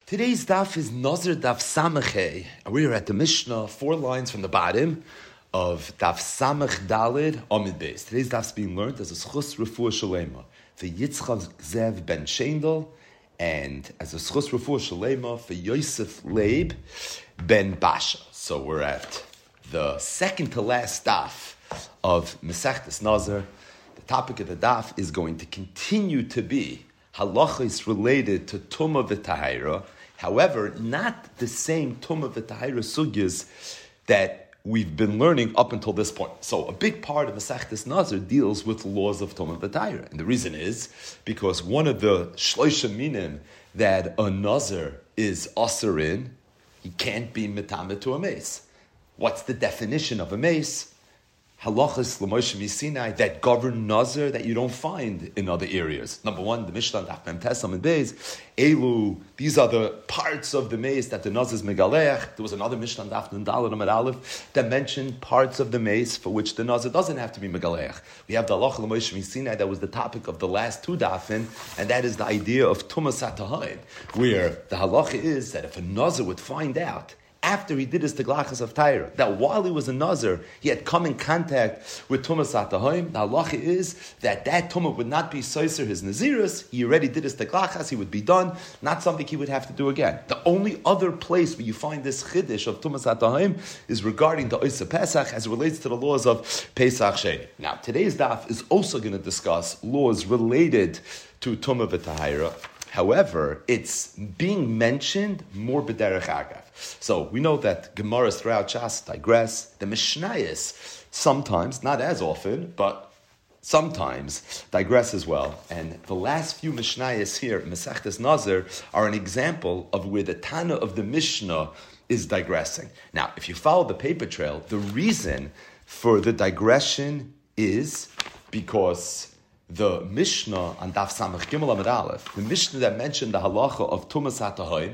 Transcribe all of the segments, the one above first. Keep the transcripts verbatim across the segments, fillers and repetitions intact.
Today's daf is Nazir Daf Samachei, and we are at the Mishnah, four lines from the bottom of Daf Samach Dalid Amid Beis. Today's daf is being learned as a Schus Refuah Shalema for Yitzchak Zev Ben Shendel, and as a Schus Refuah Shalema for Yosef Leib Ben Basha. So we're at the second to last daf of Masechtas Nazir. The topic of the daf is going to continue to be halachos related to Tumah v'Tahira. However, not the same Tumah v'Tahira sugyas that we've been learning up until this point. So a big part of Masechtas Nazir deals with laws of Tumah v'Tahira. And the reason is because one of the shloisha minim that a Nazir is aser in, he can't be metameh to a mace. What's the definition of a mace? Halachas l'Moshe Misinai that govern Nazir that you don't find in other areas. Number one, the Mishnah Daf Mem Tesam and Beis, Elu, these are the parts of the mace that the Nazir is megalech. There was another Mishnah Daf Nun Daled Amud Aleph that mentioned parts of the mace for which the Nazir doesn't have to be megalech. We have the Halacha l'Moshe Misinai that was the topic of the last two dafin, and that is the idea of Tumas HaTahayim, where the halacha is that if a Nazir would find out after he did his teglachas of Taira, that while he was a Nazir, he had come in contact with Tumas HaTahayim. The halacha is that that Tumah would not be soiser his Nazirus. He already did his teglachas, he would be done, not something he would have to do again. The only other place where you find this chiddush of Tumas HaTahayim is regarding the Oisa Pesach as it relates to the laws of Pesach Sheni. Now, today's daf is also going to discuss laws related to Tumah v'Tahira. However, it's being mentioned more b'derech agav. So we know that Gemaras throughout Shas digress. The Mishnayos sometimes, not as often, but sometimes digress as well. And the last few Mishnayos here, Masechtas Nazir, are an example of where the Tana of the Mishnah is digressing. Now, if you follow the paper trail, the reason for the digression is because the Mishnah on Daf Samach Gimel Amud Aleph, the Mishnah that mentioned the halacha of Tumas HaTahayim,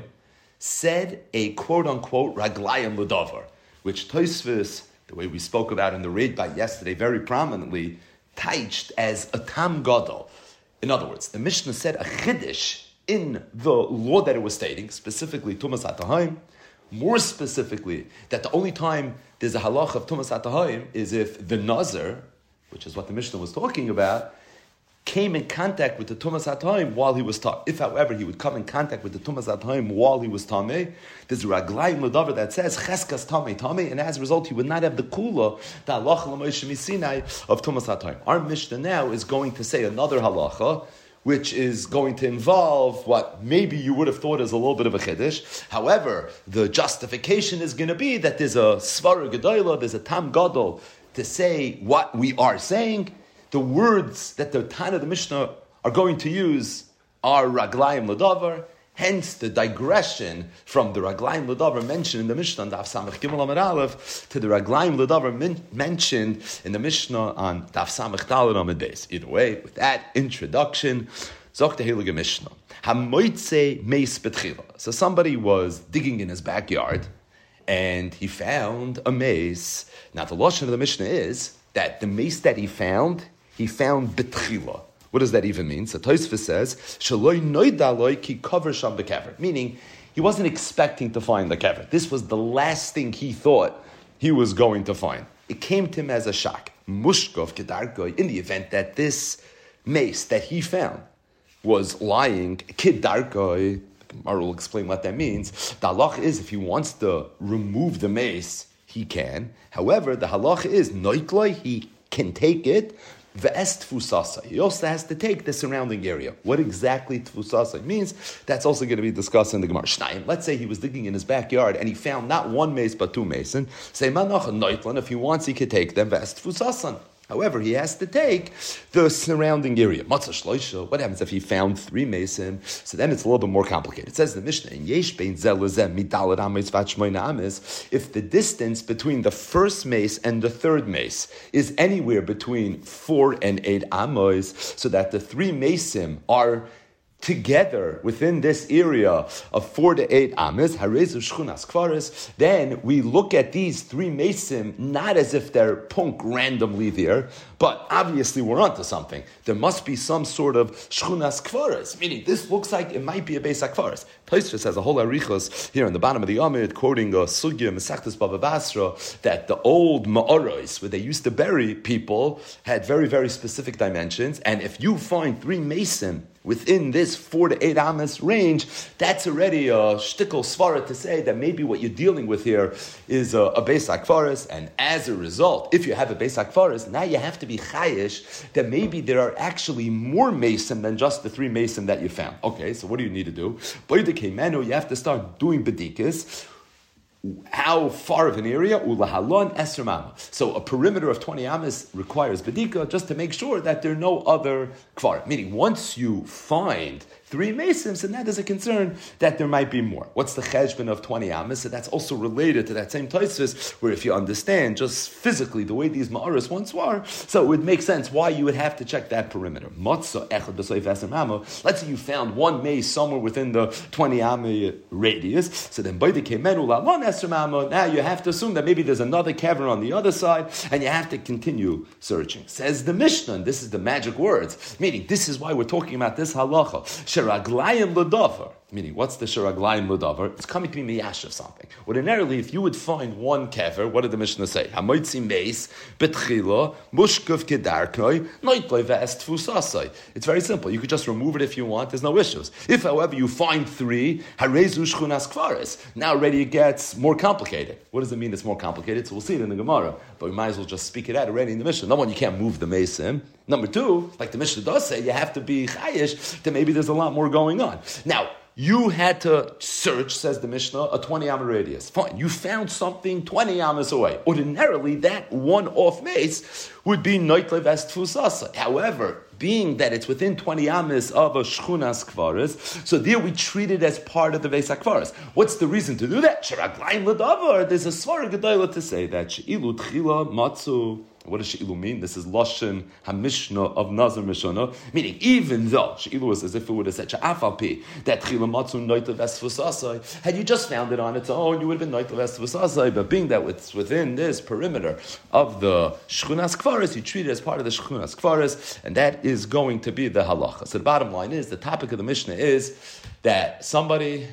said a quote-unquote raglayim l'davar, which Tosfos, the way we spoke about in the raid by yesterday, very prominently, taiched as a tam gadol. In other words, the Mishnah said a chiddush in the law that it was stating, specifically Tumas HaTahayim, more specifically, that the only time there's a halacha of Tumas HaTahayim is if the Nazir, which is what the Mishnah was talking about, came in contact with the Tumas HaTahayim while he was Tameh. If, however, he would come in contact with the Tumas HaTahayim while he was Tameh, there's a Raglayim L'davar that says Cheskas Tameh Tameh, and as a result, he would not have the Kula, the Halacha L'Moshe Misinai of Tumas HaTahayim. Our Mishnah now is going to say another halacha, which is going to involve what maybe you would have thought is a little bit of a chiddush. However, the justification is going to be that there's a Svara Gedola, there's a Tam Gadol to say what we are saying. The words that the Tana of the Mishnah are going to use are Raglayim L'davar, hence the digression from the Raglayim L'davar mentioned in the Mishnah on Daf Samach Gimel Amud Aleph to the Raglayim L'davar min- mentioned in the Mishnah on Daf Samach Daled Amud Beis. Either way, with that introduction, Zok the Heilige Mishnah. Hamoitze meis betchila. So somebody was digging in his backyard and he found a mace. Now the lashon of the Mishnah is that the mace that he found, he found betchila. What does that even mean? So Tosfos says, Shaloi noidaloi ki cover sham bekever. Meaning, he wasn't expecting to find the kever. This was the last thing he thought he was going to find. It came to him as a shock. Mushkov kedarkoi, in the event that this mace that he found was lying kedarkoi. The Gemara will explain what that means. The halach is, if he wants to remove the mace, he can. However, the halacha is noikloi, he can take it. Ve'es tfusasa. He also has to take the surrounding area. What exactly tfusasa means, that's also going to be discussed in the Gemara. Shnayim. Let's say he was digging in his backyard and he found not one mace but two mason. Say manach noitlan. If he wants, he could take them. Ve'es tfusasan. However, he has to take the surrounding area. Matzah shloisha. What happens if he found three mason? So then it's a little bit more complicated. It says in the Mishnah, in yesh bein zel lezeh midalad ames vat shmoina ames, if the distance between the first mace and the third mace is anywhere between four and eight amos, so that the three mason are together within this area of four to eight ames, harezu shchunas kfaris, then we look at these three mesim not as if they're punk randomly there, but obviously we're onto something. There must be some sort of shchunas kfaris, meaning this looks like it might be a beis hakfaris. Tosfos has a whole arichos here in the bottom of the Amid, quoting a sugya Masechtas Bava Basra, that the old ma'aros, where they used to bury people, had very, very specific dimensions, and if you find three mesim within this four to eight amas range, that's already a shtickle svara to say that maybe what you're dealing with here is a, a beis hakfaris, and as a result, if you have a beis hakfaris, now you have to be chayish that maybe there are actually more mason than just the three mason that you found. Okay, so what do you need to do? You have to start doing bedikas. How far of an area? Ulahalon esr mama. So a perimeter of twenty amas requires bedika just to make sure that there are no other kvar. Meaning, once you find three mesim, and that is a concern that there might be more. What's the cheshbon of twenty amas? So that's also related to that same Tosfos, where if you understand just physically the way these ma'aras once were, so it would make sense why you would have to check that perimeter. Matzah echad b'soif esr mama. Let's say you found one mace somewhere within the twenty amma radius. So then by the kemenu lalon esr mama, now you have to assume that maybe there's another cavern on the other side, and you have to continue searching. Says the Mishnah, and this is the magic words, meaning this is why we're talking about this halacha. Sheraglayim l'davar. Meaning, what's the sheraglayim l'davar? It's coming to be miyash of something. Ordinarily, if you would find one kever, what did the Mishnah say? Hamoitzi meis, betchila, mushkav kedarkoi, noitloi ve'est fusasai. It's very simple. You could just remove it if you want. There's no issues. If, however, you find three, harezu shchunas kfaris. Now already it gets more complicated. What does it mean it's more complicated? So we'll see it in the Gemara. But we might as well just speak it out already in the Mishnah. Number one, you can't move the mesim. Number two, like the Mishnah does say, you have to be chayish that maybe there's a lot more going on. Now, you had to search, says the Mishnah, a twenty amma radius. Fine, you found something twenty ammas away. Ordinarily, that one-off mace would be noitle vest fusasa. However, being that it's within twenty ammas of a shchunas kvaris, so there we treat it as part of the Beis HaKvaris. What's the reason to do that? Sheraglayim l'davar. There's a svara gedola to say that she'ilu tchila matzu. What does she'ilu mean? This is Lashon HaMishnah of Nazar Mishnah, meaning even though she'ilu was as if it would have said she'afal pi that tchila matzu noitle vest fusasai, had you just found it on its own, you would have been noitle vest fusasai. But being that it's within this perimeter of the shchunas kvaris, you treat it as part of the shchunas kvaris, and that is going to be the halacha. So the bottom line is, the topic of the Mishnah is that somebody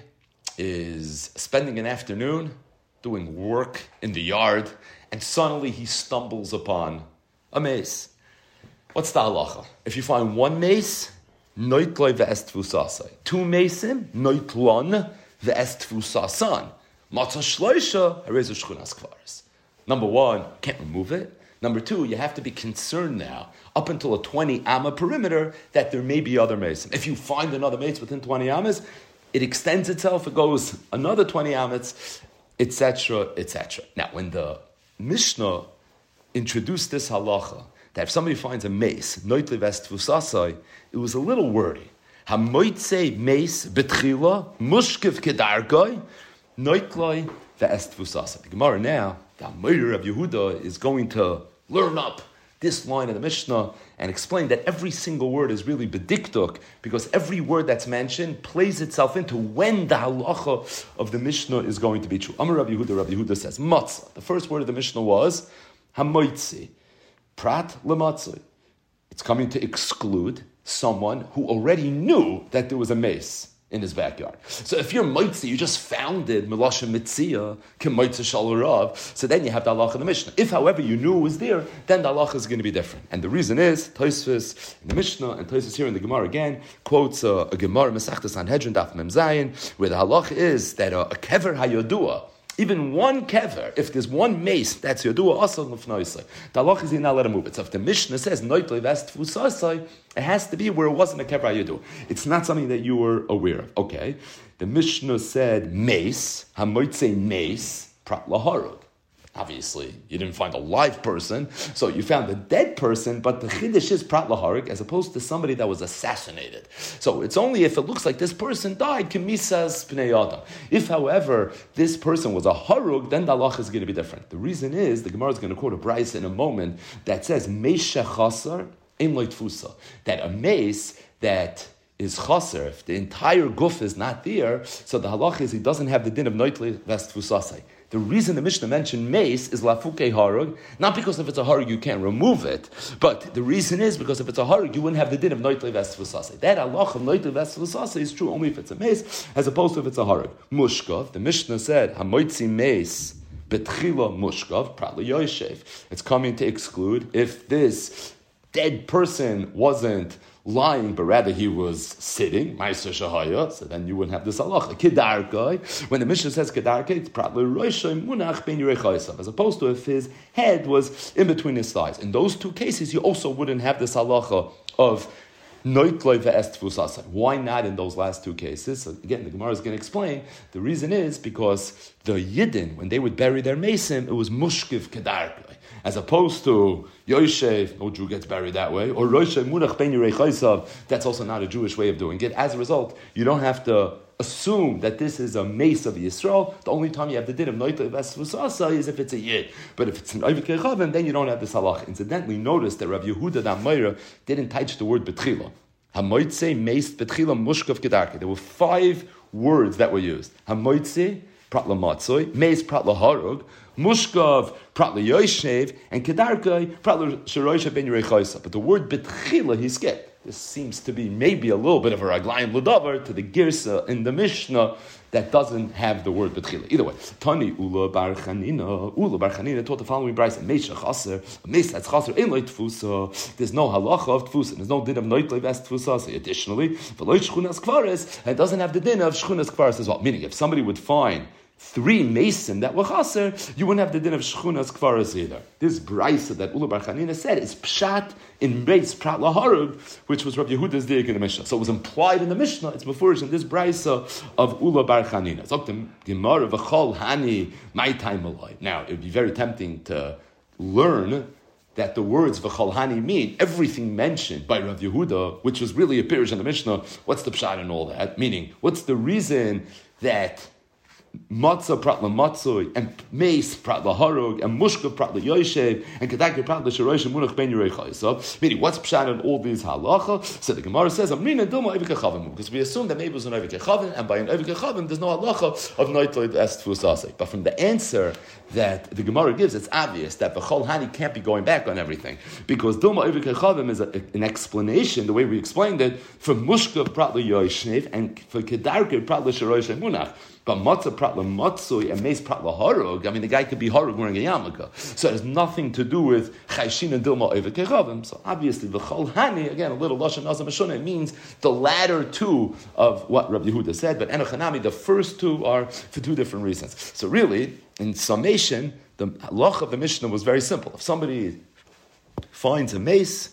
is spending an afternoon doing work in the yard, and suddenly he stumbles upon a mace. What's the halacha? If you find one mace, noitloi ve'est fusasai. Two maceim, noitlon ve'est fusasan. Matzah shloisha, harezu shchunas kvaris. Number one, can't remove it. Number two, you have to be concerned now, up until a twenty amma perimeter, that there may be other maces. If you find another mace within twenty ammas, it extends itself, it goes another twenty ammas, et cetera, et cetera. Now, when the Mishnah introduced this halacha, that if somebody finds a mace, noitle vest fusasai, it was a little wordy. Hamoitze mace betchila, mushkiv kedargoi, noitloi vest fusasai. The Gemara now, the Amoyer of Yehuda, is going to learn up this line of the Mishnah and explain that every single word is really bediktuk, because every word that's mentioned plays itself into when the halacha of the Mishnah is going to be true. Amar Rabbi Yehuda, Rabbi Yehuda says, matzah. The first word of the Mishnah was hamoitzi, prat lematzah. It's coming to exclude someone who already knew that there was a mace in his backyard. So if you're moitzi, you just found it, Melashim Mitzia, Kim Moitzi Shalarav, so then you have the halacha in the Mishnah. If, however, you knew it was there, then the halacha is going to be different. And the reason is, Tosfos in the Mishnah, and Tosfos here in the Gemara again, quotes uh, a Gemara, Masechtas Sanhedrin, Daf Mem Zayin, where the halacha is that uh, a kever hayodua, even one kever, if there's one mace, that's yodua also l'fnoisai. The halacha is you're not let him move it. So if the Mishnah says noitloi vest fusasai, it has to be where it wasn't a kever yodua. It's not something that you were aware of. Okay, the Mishnah said mace, hamoitze mace, prat laharud. Obviously, you didn't find a live person, so you found a dead person, but the chiddush is prat laharik, as opposed to somebody that was assassinated. So it's only if it looks like this person died, kemisas pnei adam. If, however, this person was a harug, then the halacha is going to be different. The reason is, the Gemara is going to quote a brayso in a moment that says, meisha chasar, ein lo tfusa, that a mace that is chaser, if the entire guf is not there, so the halach is he doesn't have the din of noitle vest fusasai. The reason the Mishnah mentioned mace is lafuke harug, not because if it's a harug you can't remove it, but the reason is because if it's a harug you wouldn't have the din of noitle vest fusasai. That halach of noitle vest fusasai is true only if it's a mace, as opposed to if it's a harug. Mushkav, the Mishnah said hamoitzi mace betchila mushkav pratla yoshev. It's coming to exclude if this dead person wasn't lying, but rather he was sitting, Ma'aser Shahaya, so then you wouldn't have this halacha. Kedarkai, when the Mishnah says Kedarkai, it's probably Roshai Munach Ben Yerechaisav, as opposed to if his head was in between his thighs. In those two cases, you also wouldn't have this halacha of Noitloi ve'est fusasai. Why not in those last two cases? So again, the Gemara is going to explain. The reason is because the Yidden, when they would bury their mason, it was mushkiv kedarkai, as opposed to Yoshev, no Jew gets buried that way, or Roshai Munach Ben Yerechaisav, that's also not a Jewish way of doing it. As a result, you don't have to assume that this is a mace of Yisrael. The only time you have the din of Noitloi ve'est fusasai is if it's a Yid. But if it's an Oivik Rechavim, then you don't have this halach. Incidentally, notice that Rav Yehuda the Amayra didn't touch the word betchila. Hamoitze, mace, betchila, mushkav, kedarke. There were five words that were used. Hamoitze, pratla matzoi, mace, pratla harug, mushkav, pratla yoishev, and kedarke, pratla sheroisha ben yerechaisa. But the word betchila he skipped. This seems to be maybe a little bit of a raglayim l'davar to the girsa in the Mishnah that doesn't have the word betchila. Either way, Tani Ula Bar Chanina, Ula Bar Chanina taught the following brayso: Meisha Chaser, a mace that's Chaser in loy tfusa. There's no halacha of tfusa. There's no din of noitlei vest tfusa. So additionally, v'loy shchunas kvares, and it doesn't have the din of shchunas kvares as well. Meaning, if somebody would find three mason that were chaser, you wouldn't have the din of shchunas kvaras either. This brayso that Ula Bar Chanina said is pshat in Beis Prat Laharug, which was Rabbi Yehuda's diak in the Mishnah. So it was implied in the Mishnah. It's before in this brayso of Ula Bar Chanina. So the Gemara v'chol hani my time aloi. Now it would be very tempting to learn that the words v'chol hani mean everything mentioned by Rav Yehuda, which was really a pirish in the Mishnah. What's the pshat and all that? Meaning, what's the reason that matzah pratla matzoi and mace pratla harug and mushka pratla yoshev and kedaka pratla sheroish munach ben yerechaisa? Meaning, what's pshat in all these halacha? So the Gemara says, "Amrina dilma evik echavim," because we assume that maybe it was an evik echavim, and by an evik echavim, there's no halacha of noitloi est fusasei. But from the answer that the Gemara gives, it's obvious that the chol hani can't be going back on everything, because dilma evik echavim is a, an explanation, the way we explained it, for mushka pratla yoshev and for kedarka pratla sheroish munach. But matzah pratla matzoi and mace pratla harug, I mean, the guy could be harug wearing a yarmulke. So it has nothing to do with chayshin and dilma evik echavim. So obviously, the chol hani, again, a little lashon nazam mashuna, it means the latter two of what Rabbi Yehuda said, but enochanami, the first two are for two different reasons. So really, in summation, the halach of the Mishnah was very simple. If somebody finds a mace,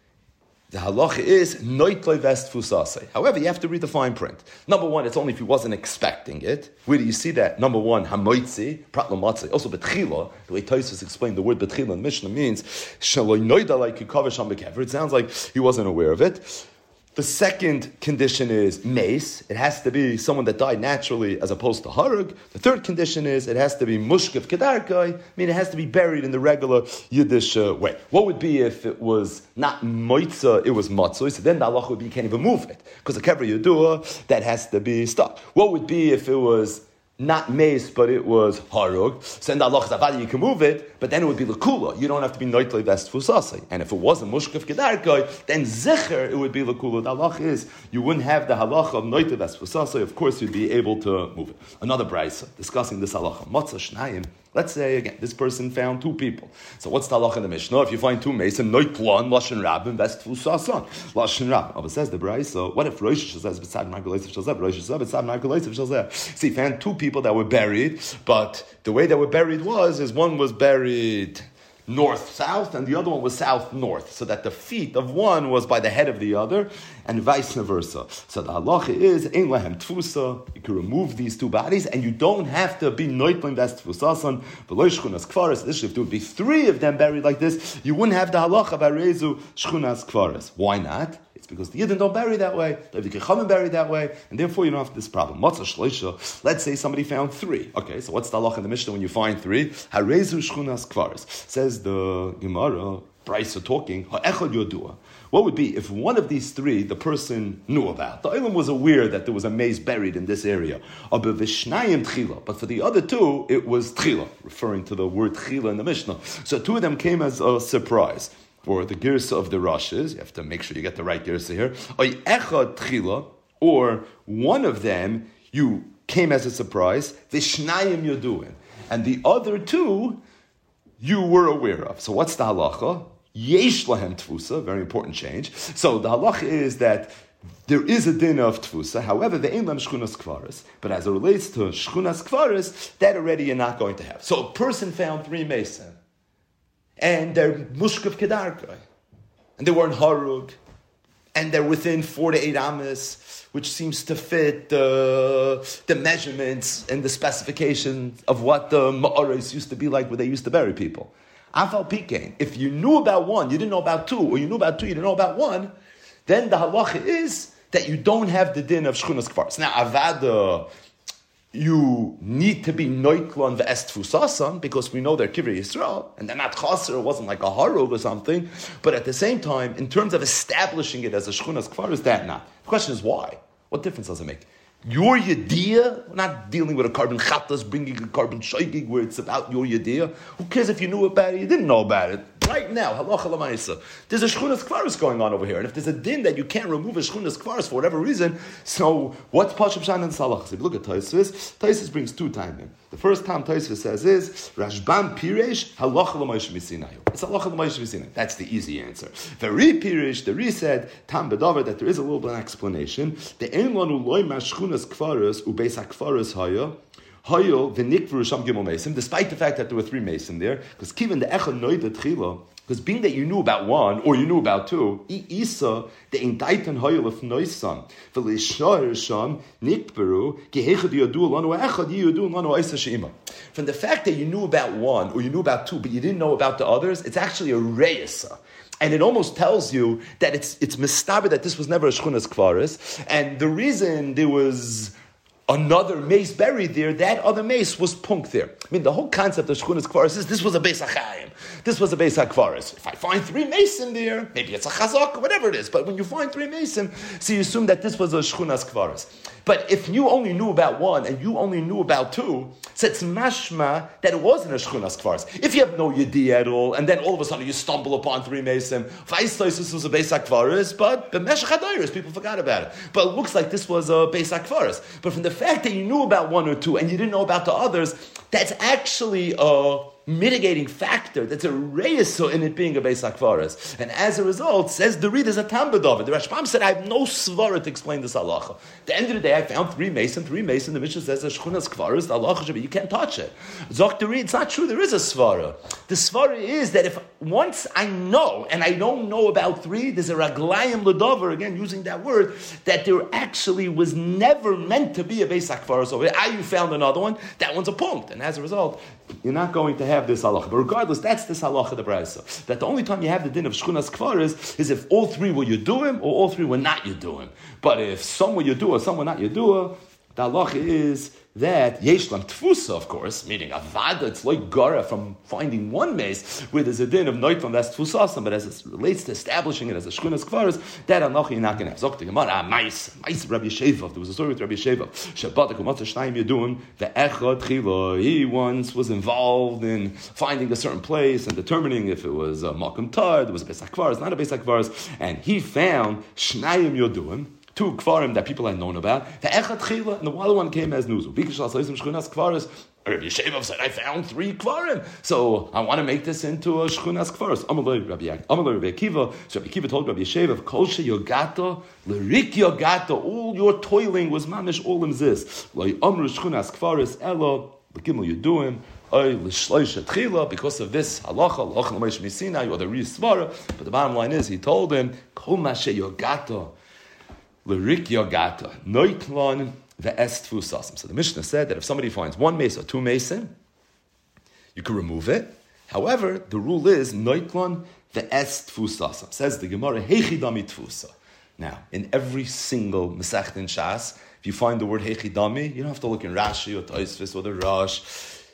the halacha is noitloi vest fusasei. However, you have to read the fine print. Number one, it's only if he wasn't expecting it. Where do you see that? Number one, hamoitzi, pratla matzei. Also, betchila, the way Tosfos explained the word betchila in Mishnah means shaloi noida like kikavish on bekever. It sounds like he wasn't aware of it. The second condition is mace. It has to be someone that died naturally as opposed to harug. The third condition is it has to be mushkef kedarkai, meaning it has to be buried in the regular Yiddish uh, way. What would be if it was not moitza, it was matzoi? So then the halacha would be you can't even move it, because the kever yedua, that has to be stuck. What would be if it was not mace, but it was harug? So in the halacha zavadi you can move it, but then it would be lakula. You don't have to be noitlei vest fusasei. And if it wasn't mushkef kedarkai, then zicher it would be lakula. The halacha is you wouldn't have the halacha of noitlei vest fusasei. Of course, you'd be able to move it. Another brayso discussing this halacha. Matzah shnayim. Let's say again, this person found two people. So what's the halacha in the Mishnah? If you find two mason, noitlon lashon rabin vest fusasan lashon rabin. Oh, it says the brayso. What if Rosh says beside Margulesiv Shalzeh? Rosh says beside Margulesiv Shalzeh. See, he found two people that were buried, but the way they were buried was is one was buried north-south, and the other one was south-north, so that the feet of one was by the head of the other, and vice versa. So the halacha is, ein lahem tfusa, you can remove these two bodies, and you don't have to be noitlin vest tfusasan, v'lo shchunas kfares. This if there would be three of them buried like this, you wouldn't have the halacha of arezu shchunas kfares. Why not? It's because the Yidden don't bury that way, the Kechavim bury that way, and therefore you don't have this problem. Matzah shleisha, let's say somebody found three. Okay, so what's the halacha in the Mishnah when you find three? Harezu shchunas kvaris. Says the Gemara, Brisa talking, ha'echad yodua. What would be if one of these three the person knew about? The Olam was aware that there was a maze buried in this area. But for the other two, it was tchila, referring to the word tchila in the Mishnah. So two of them came as a surprise. Or the girsa of the Rashes, you have to make sure you get the right girsa here. Echad tchila, or one of them you came as a surprise. Vishnayim yoduin, and the other two you were aware of. So what's the halacha? Yesh lahem tfusa, very important change. So the halacha is that there is a din of tfusa, however, the ein lam shchunas kvaris, but as it relates to shchunas kvaris, that already you're not going to have. So a person found three mason, and they're mushkav kedarkai, and they weren't harug, and they're within four to eight amas, which seems to fit the, the measurements and the specifications of what the ma'aris used to be like where they used to bury people. Afal pikein, if you knew about one, you didn't know about two, or you knew about two, you didn't know about one, then the halacha is that you don't have the din of shchunas kvaris. Now, avada, you need to be noiklon ve'est fusasan, because we know they're kivrei Yisrael, and they're not chaser, it wasn't like a harug or something, but at the same time, in terms of establishing it as a shchunas kvaris, that not. The question is why? What difference does it make? Your yediyah, we're not dealing with a carbon chatas, bringing a carbon shaygig where it's about your yediyah. Who cares if you knew about it, you didn't know about it. Right now, halacha l'maisa, there's a shchunas kvaris going on over here, and if there's a din that you can't remove a shchunas kvaris for whatever reason, so what's Pashup Shan and Salachas? If you look at Taisvis, Taisvis brings two time in. The first time Taisvis says is, Rashban Piresh, halacha l'maisha misinayu. It's halacha l'maisha misinayu. That's the easy answer. Veri Piresh, the Re said, Tam Bedavar, that there is a little bit of an explanation. The ein lanu loy ma shchunas kvaris, ubeis ha-kvaris haya, despite the fact that there were three mason there, because given the echad noida tchila, because being that you knew about one or you knew about two, isa the indaitan hayol of noisan v'leishar sham nikberu gehechad yadu lanu echad yadu lanu isa sheima. From the fact that you knew about one or you knew about two, but you didn't know about the others, it's actually a reisa. And it almost tells you that it's it's mistaber that this was never a shchunas kvaris, and the reason there was another mace buried there, that other mace was punk there. I mean, the whole concept of Shchunas Kvaris is this was a Beis HaChaim. This was a Beis HaKvaris. If I find three mason there, maybe it's a Chazak, whatever it is. But when you find three mason, so you assume that this was a Shchunas Kvaris. But if you only knew about one and you only knew about two, so it's mashma that it wasn't a Shchunas Kvaris. If you have no yediyah at all, and then all of a sudden you stumble upon three mason, Vaistais, this was a Beis HaKvaris, but B'meshach HaDayros, people forgot about it. But it looks like this was a Beis HaKvaris. But from the fact that you knew about one or two and you didn't know about the others, that's actually a mitigating factor. That's a reisa in it being a Beis HaKvaris. And as a result, says the reader, is a Tam B'David. The Rashbam said, I have no svara to explain this halacha. At the end of the day, I found three mason, three mason. The Mishnah says, a Shchunas Kvaris, the halacha should be, you can't touch it. Zok the read, it's not true, there is a svara. The svara is that if once I know, and I don't know about three, there's a raglayim l'dover, again, using that word, that there actually was never meant to be a Beis HaKvaris over there. Ah, you found another one, that one's a punkt. And as a result, you're not going to have this halacha. But regardless, that's this halacha of the Brisa. That the only time you have the din of Shchunas Kvaris is if all three were Yeduim or all three were not Yeduim. But if some were Yedua, some were not Yedua, the halacha is that Yeshlam Tfusa, of course, meaning Avada, it's like Gara from finding one mace where there's a din of Noitlam, that's Tfusasam, but as it relates to establishing it as a Shchunas Kvaris, that halacha you're not going to have. Zok the Gemara, ah, Mais, Mais Rabbi Sheva, there was a story with Rabbi Sheva, Shabbat, Kumatza Shnayim Yedun, the Echad Chila, he once was involved in finding a certain place and determining if it was a Malkum Tar, there was a Beis HaKvaris, not a Beis HaKvaris, and he found Shnayim Yedun, two kvarim that people had known about. The echad chila, and the other one came as news. Rabbi Yeshiva said, I found three kvarim, so I want to make this into a shchunas kvaris. Amalei Rabbi Akiva. So Rabbi Akiva told Rabbi Yeshiva, Kol sheyogato, lerik yogato, all your toiling was mamish all in this. Loi amru shchunas kvaris elo, l'gimel yeduim, because of this halacha, halacha l'meish misina, or the risvara. But the bottom line is, he told him, Kol mashe yogato, L'rik yogata, noitlon ve'est fusasim. So the Mishnah said that if somebody finds one mason or two mason, you can remove it. However, the rule is noitlon ve'est fusasim. Says the Gemara, heichidami tfusa. Now, in every single Masechet in Shas, if you find the word heichidami, you don't have to look in Rashi or Tosfos or the Rosh.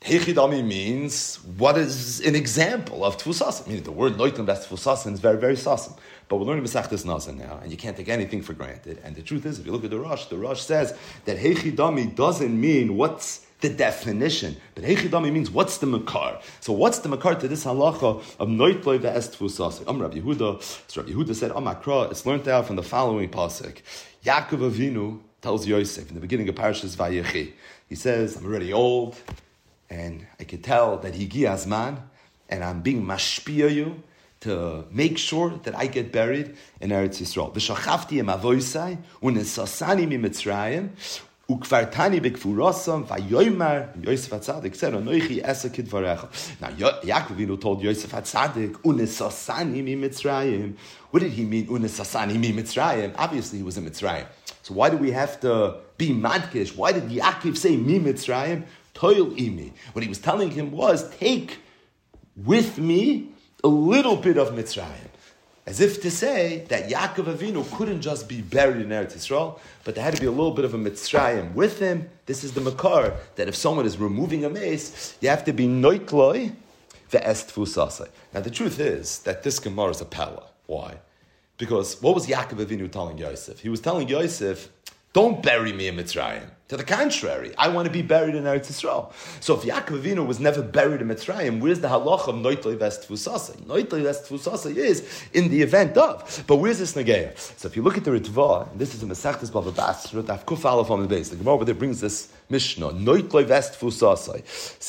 Heichidami means what is an example of Tfusasim. Meaning the word Noitim that's Tfusasim is very, very Sasim. But we're learning Masechtas Nazir now, and you can't take anything for granted. And the truth is, if you look at the Rosh, the Rosh says that Heichidami doesn't mean what's the definition, but Heichidami means what's the Makar. So what's the Makar to this halacha of Noitloi ve'es Tfusasim? Am Rabbi Yehuda, so Rabbi Yehuda said, Am Akra, it's learned out from the following pasuk. Yaakov Avinu tells Yosef in the beginning of Parashas Vayechi. He says, I'm already old, and I can tell that Higi Azman, and I'm being mashpia you to make sure that I get buried in Eretz Yisrael. V'shachavti em avoisai, u'nesasani mi Mitzrayim, u'kvartani bekfurosam, v'yoymar, Yosef HaTzadik said, Anoichi esa kidvarecha. Now, Yaakov Avinu told Yosef HaTzadik, u'nesasani mi Mitzrayim. What did he mean, u'nesasani mi Mitzrayim? Obviously, he was in Mitzrayim. So why do we have to be madkish? Why did Yaakov say mi Mitzrayim? Toil imi. What he was telling him was, take with me a little bit of Mitzrayim. As if to say that Yaakov Avinu couldn't just be buried in Eretz Yisrael, but there had to be a little bit of a Mitzrayim with him. This is the makar, that if someone is removing a mace, you have to be noitloi ve'es tfusasai. Now the truth is that this Gemara is a pella. Why? Because what was Yaakov Avinu telling Yosef? He was telling Yosef, don't bury me in Mitzrayim. To the contrary, I want to be buried in Eretz Yisrael. So if Yaakov Avinu was never buried in Mitzrayim, where's the halacha of Noitloi Ves Tfusasa? Noitloi Ves Tfusasa is in the event of. But where's this Nageya? So if you look at the Ritva, and this is the Masechtas Bava Basra, Daf Kuf Aleph on the base. The Gemara over there brings this Mishnah. Noitloi Ves Tfusasa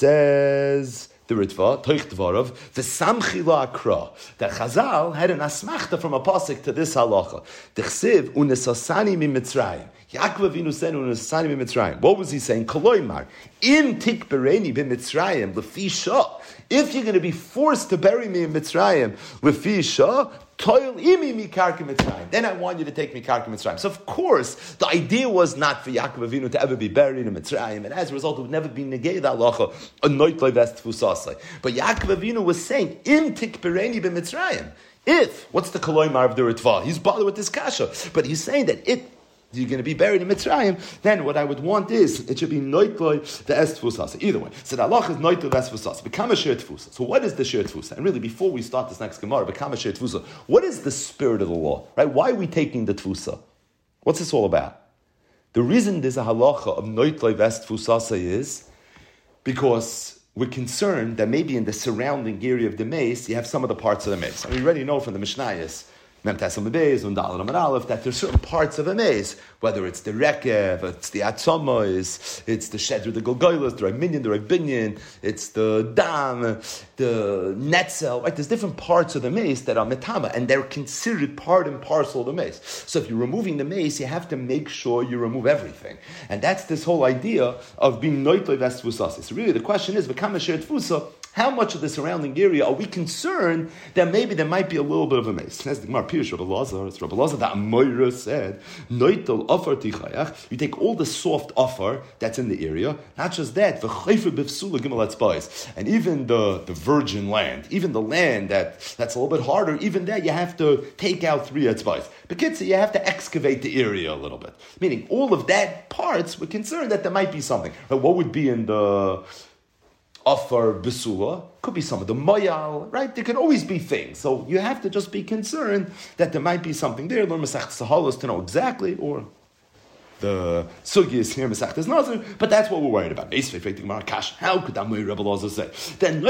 says the Ritva, Toich Dvarov, V'samchi la akra. That Chazal had an asmachta from a pasuk to this halacha. D'chsiv unesasani mi Mitzrayim. Yaakov Avinu said unesasani mi Mitzrayim. What was he saying? Koloimar, im tikbereni bi Mitzrayim lefi shah. If you're going to be forced to bury me in Mitzrayim lefi shah, toil imi mi karka Mitzrayim. Then I want you to take me karka Mitzrayim. So of course, the idea was not for Yaakov Avinu to ever be buried in Mitzrayim, and as a result, it would never be negay that halacha a noitloi ves tfusasai. But Yaakov Avinu was saying im tikbereni bi Mitzrayim. If what's the koloimar of the Ritva? He's bothered with this kasha, but he's saying that it. You're going to be buried in Mitzrayim, then what I would want is, it should be noitloi the es tfusasa. Either way. So the halach is noitloi the es tfusasa. Become a shir tfusa. So what is the shir tfusa? And really, before we start this next Gemara, become a shir tfusa. What is the spirit of the law? Right? Why are we taking the tfusa? What's this all about? The reason there's a halacha of noitloi the es tfusasa is because we're concerned that maybe in the surrounding area of the mace, you have some of the parts of the mace. And we already know from the Mishnayos, that there's certain parts of a maze, whether it's the rekev, it's the atzomos, it's the shedr, the golgoilos, the minyan, the binyan, it's the dam, the netzel, right? There's different parts of the maze that are metama, and they're considered part and parcel of the maze. So if you're removing the maze, you have to make sure you remove everything. And that's this whole idea of being noitloi ves tfusas. So really the question is, v'kama sher tfusa, how much of the surrounding area are we concerned that maybe there might be a little bit of a maze? That's the Gemara Pirush Rabbi Lazar. It's Rabbi Lazar that Amoira said, Noitel offer tichayach. You take all the soft offer that's in the area, not just that, v'chayfer b'fsula gimel etzbais, and even the, the virgin land, even the land that, that's a little bit harder, even there you have to take out three etzbais. But kids, you have to excavate the area a little bit. Meaning all of that parts, we're concerned that there might be something. But what would be in the Afar Besula, could be some of the Mayal, right? There can always be things. So you have to just be concerned that there might be something there. Learn Masech Sahalas to know exactly, or the Sugi is here, Masech Nazir, but that's what we're worried about. How could that Rebbe Lazar say? Then,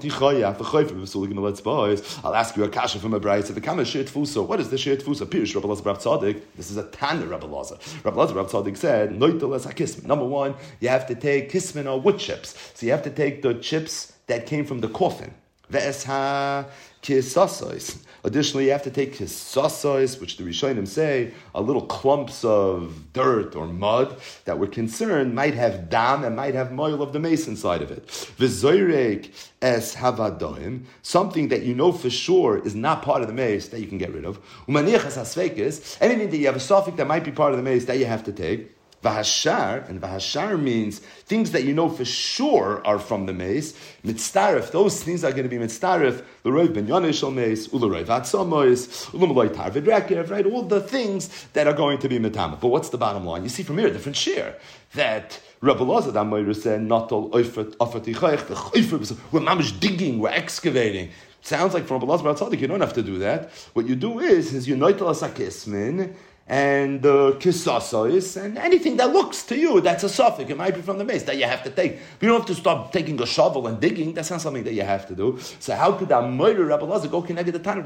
I'll ask you a kasha from a bride. So, the shir tfusa. What is the shir tfusa? Pirush Rebbe Lazar Rav Tzadik. This is a Tana Rebbe Lazar. Rebbe Lazar Rav Tzadik said, Number one, you have to take kismin or wood chips. So you have to take the chips that came from the coffin. Ve'esha kisasois. Additionally, you have to take kisasois, which the Rishonim say, a little clumps of dirt or mud that we're concerned might have dam and might have moil of the mace inside of it. V'zoyrek es havadoim, something that you know for sure is not part of the mace that you can get rid of. Umaniach es hasfekes, anything that you have a suffix that might be part of the mace that you have to take. Vahashar, and Vahashar means things that you know for sure are from the mace. Mitzdarif, those things are going to be mitzdarif. L'roiv ben yonishal mace, u'l'roiv atzamois, u'l'maloi tarvid rekev, right? All the things that are going to be mitama. But what's the bottom line? You see from here a different share. That Rabbi Elazar Damoyer said, not all oifat afatichayich, the chayfer, we're mamish digging, we're excavating. Sounds like from Rabbi Elazar Bar Tzadik, you don't have to do that. What you do is, is you noitel asakismin, and uh, kisasais, and anything that looks to you, that's a suffix. It might be from the mace that you have to take. But you don't have to start taking a shovel and digging. That's not something that you have to do. So how could that murder Rabbi Elazar go connected to Tana?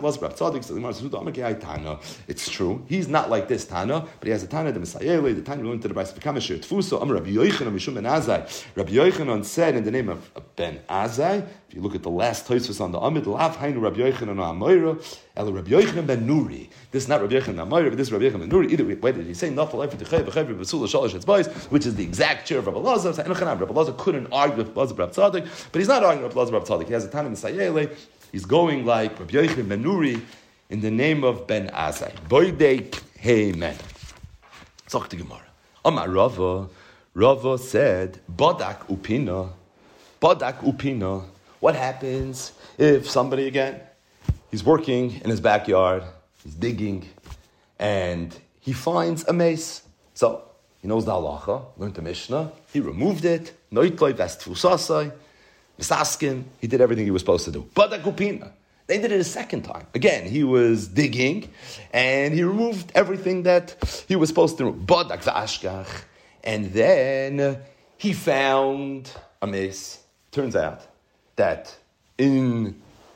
It's true. He's not like this Tana, but he has a Tana, the Messiah, the Tana learned to the Bais V'Kamashir Tfuso. Am Rabbi Yochanan Mishum Ben Azai. Rabbi Yochanan said in the name of Ben Azai. If you look at the last Tosfos on the Amid, Lav Hainu Rabbi Yochanan Amoira, El Rabbi Yochanan Ben Nuri. This is not Rabbi Yochanan Amoira, but this is Rabbi Yochanan Ben Nuri. Either way, why did he say not for life for Techay V'Chayv V'Sula Shalosh Etzbais, which is the exact chair of Rabbi Elazar? So Rabbi Elazar couldn't argue with Rabbi Elazar Bar Tzadik, but he's not arguing with Rabbi Elazar Bar Tzadik. He has a Tana Misayele. He's going like Rabbi Yochanan Ben Nuri in the name of Ben Azai. Boydek Heimen. Talk to Gemara. Amar Rava. Rava said, Badak Upina. Badak Upina. What happens if somebody, again, he's working in his backyard, he's digging, and he finds a mace. So, he knows the halacha, learned the Mishnah, he removed it, noitloi vestfusasai, misaskin, he did everything he was supposed to do. Badak Upina. They did it a second time. Again, he was digging, and he removed everything that he was supposed to remove. Badak v'ashkach. And then he found a mace. Turns out that in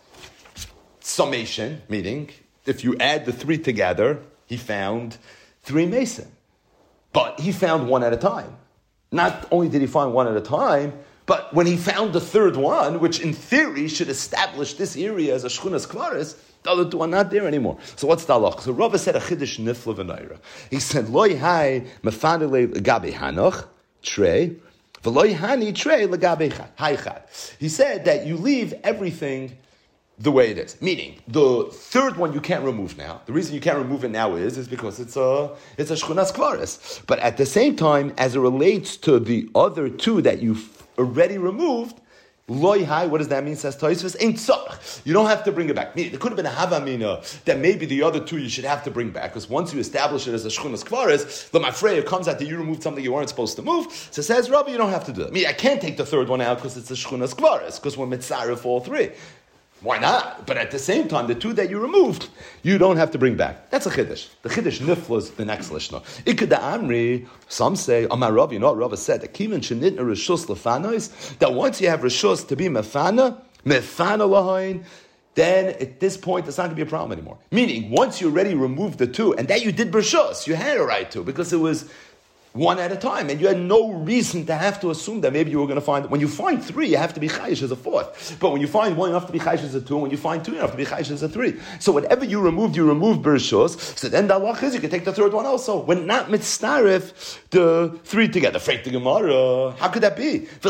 summation, meaning if you add the three together, he found three mason. But he found one at a time. Not only did he find one at a time, but when he found the third one, which in theory should establish this area as a shchunas kvaris, the other two are not there anymore. So what's the halach? So Rava said a chiddush nifla v'naira. He said, Loi hai mefanele gabi hanoch, trey, v'loi hani trey legabi haichad. He said that you leave everything the way it is. Meaning, the third one you can't remove now. The reason you can't remove it now is, is because it's a, it's a shchunas kvaris. But at the same time, as it relates to the other two that you've already removed, Loi hai, what does that mean? Says Tosfos, ain't tzarich. You don't have to bring it back. There could have been a havamina that maybe the other two you should have to bring back, because once you establish it as a shchunas kvaris, the mafreya comes out that you removed something you weren't supposed to move. So says Rabbi, you don't have to do that. I mean, I can't take the third one out because it's a shchunas kvaris, because we're mitzaref all three. Why not? But at the same time, the two that you removed, you don't have to bring back. That's a chiddush. The chiddush nifla is the next lishna. Ikeda amri, some say, Amar Rav, you know what Rav said, that kiven shenitna rishus lefanois, that once you have rishus to be mefana, mefana lahain, then at this point it's not going to be a problem anymore. Meaning, once you already removed the two, and that you did rishus, you had a right to, because it was one at a time, and you had no reason to have to assume that maybe you were going to find. When you find three, you have to be chayish as a fourth. But when you find one, you have to be chayish as a two. And when you find two, you have to be chayish as a three. So whatever you removed, you removed bereshus. So then the halach is you can take the third one also. When not mitzaref the three together. Freit the Gemara. How could that be? At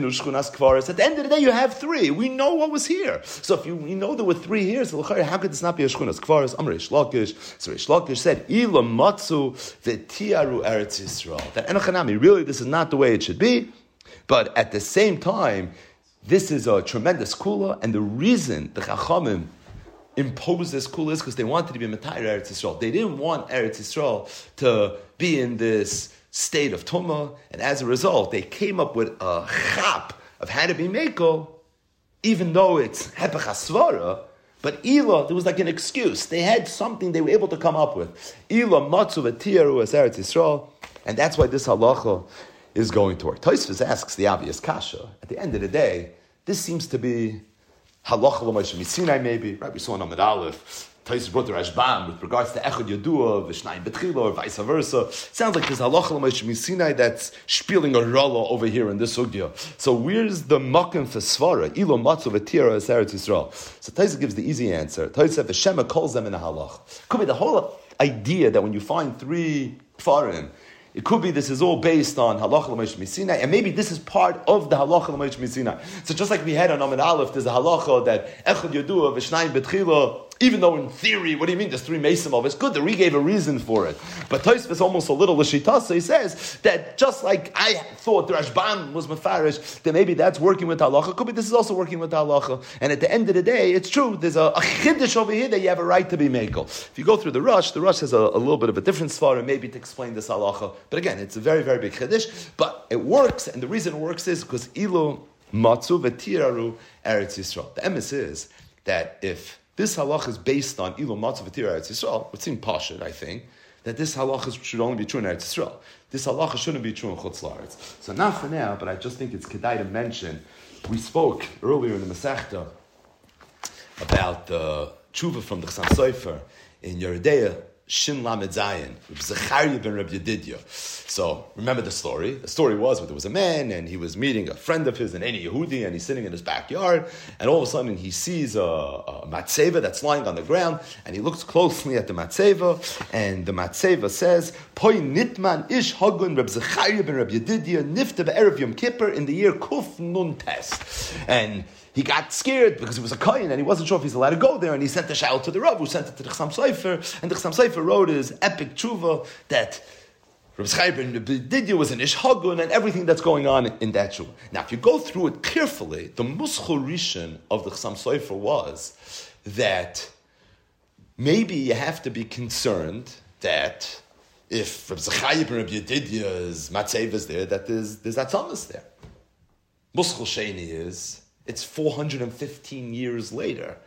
the end of the day, you have three. We know what was here. So if you we know there were three here, so how could this not be a shchunas kvaris? Amar Reish Lakish. So Reish Lakish said, "Ila matzu v'tiaru eretz Yisrael." That enochanami, really, this is not the way it should be. But at the same time, this is a tremendous kula, and the reason the Chachamim imposed this kula is because they wanted to be Matayr Eretz Yisrael. They didn't want Eretz Yisrael to be in this state of Tumah, and as a result, they came up with a chap of how to be Meko, even though it's Hepech HaSvara. But Ila, there was like an excuse. They had something they were able to come up with. Ila matzu v'tiaru as Eretz Yisrael. And that's why this halacha is going to work. Tosfos asks the obvious kasha. At the end of the day, this seems to be halacha l'Moshe Misinai maybe. Right? We saw in Amud Aleph. Tosfos brought the Rashbam with regards to Echad Yadua, V'shnayim Betchila, or vice versa. Sounds like there's halacha l'Moshe Misinai that's spilling a rala over here in this sugya. So where's the makom for svara? Ilo matzu v'tira es Eretz Yisrael. So Tosfos gives the easy answer. Tosfos said V'shema calls them in a halach. Could be the whole idea that when you find three kfarim, it could be this is all based on halacha l'Moshe Misinai, and maybe this is part of the halacha l'Moshe Misinai. So just like we had on Amud Aleph, there's a halacha that Echad Yadua V'shnayim Betchila Even though in theory, what do you mean there's three Mesim of? It's good that we gave a reason for it. But Tosfos is almost a little l'shitasa. He says that just like I thought the Rashbam was mefarish, that maybe that's working with halacha. Could be this is also working with halacha. And at the end of the day, it's true. There's a, a chiddush over here that you have a right to be mekel. If you go through the Rush, the Rush has a, a little bit of a different svara, maybe to explain this halacha. But again, it's a very, very big chiddush. But it works, and the reason it works is because ilu matzu v'tiraru eretz Yisrael. The emes is that if this halacha is based on ilu matzu v'tiraru eretz Yisrael, which seems pashut, I think, that this halacha should only be true in Eretz Yisrael. This halacha shouldn't be true in Chutz La'aretz. So not for now, but I just think it's kedai to mention. We spoke earlier in the Masechta about the tshuva from the Chassam Sofer in Yeridea, Shin Lamed Zayin, Zechariah ben Reb Yedidya. So remember the story. The story was that there was a man and he was meeting a friend of his, an Eni Yehudi, and he's sitting in his backyard, and all of a sudden he sees a, a matzeva that's lying on the ground, and he looks closely at the matzeva, and the matzeva says, Poi nitman ish hagun Reb Zechariah ben Reb Yedidya nifta be'erev Yom Kippur in the year Kuf Nun Tes. And he got scared because he was a kohen and he wasn't sure if he's allowed to go there, and he sent the shout to the Rav, who sent it to the Chassam Sofer, and the Chassam Sofer wrote his epic tshuva that Reb Zechariah ben Yedidya was an ish hagun and everything that's going on in that tshuva. Now, if you go through it carefully, the muschul rishon of the Chassam Sofer was that maybe you have to be concerned that if Reb Zechariah ben Yedidya's matzeva is there, that there's there's atzamas there. Muschul sheni is it's four hundred fifteen years later,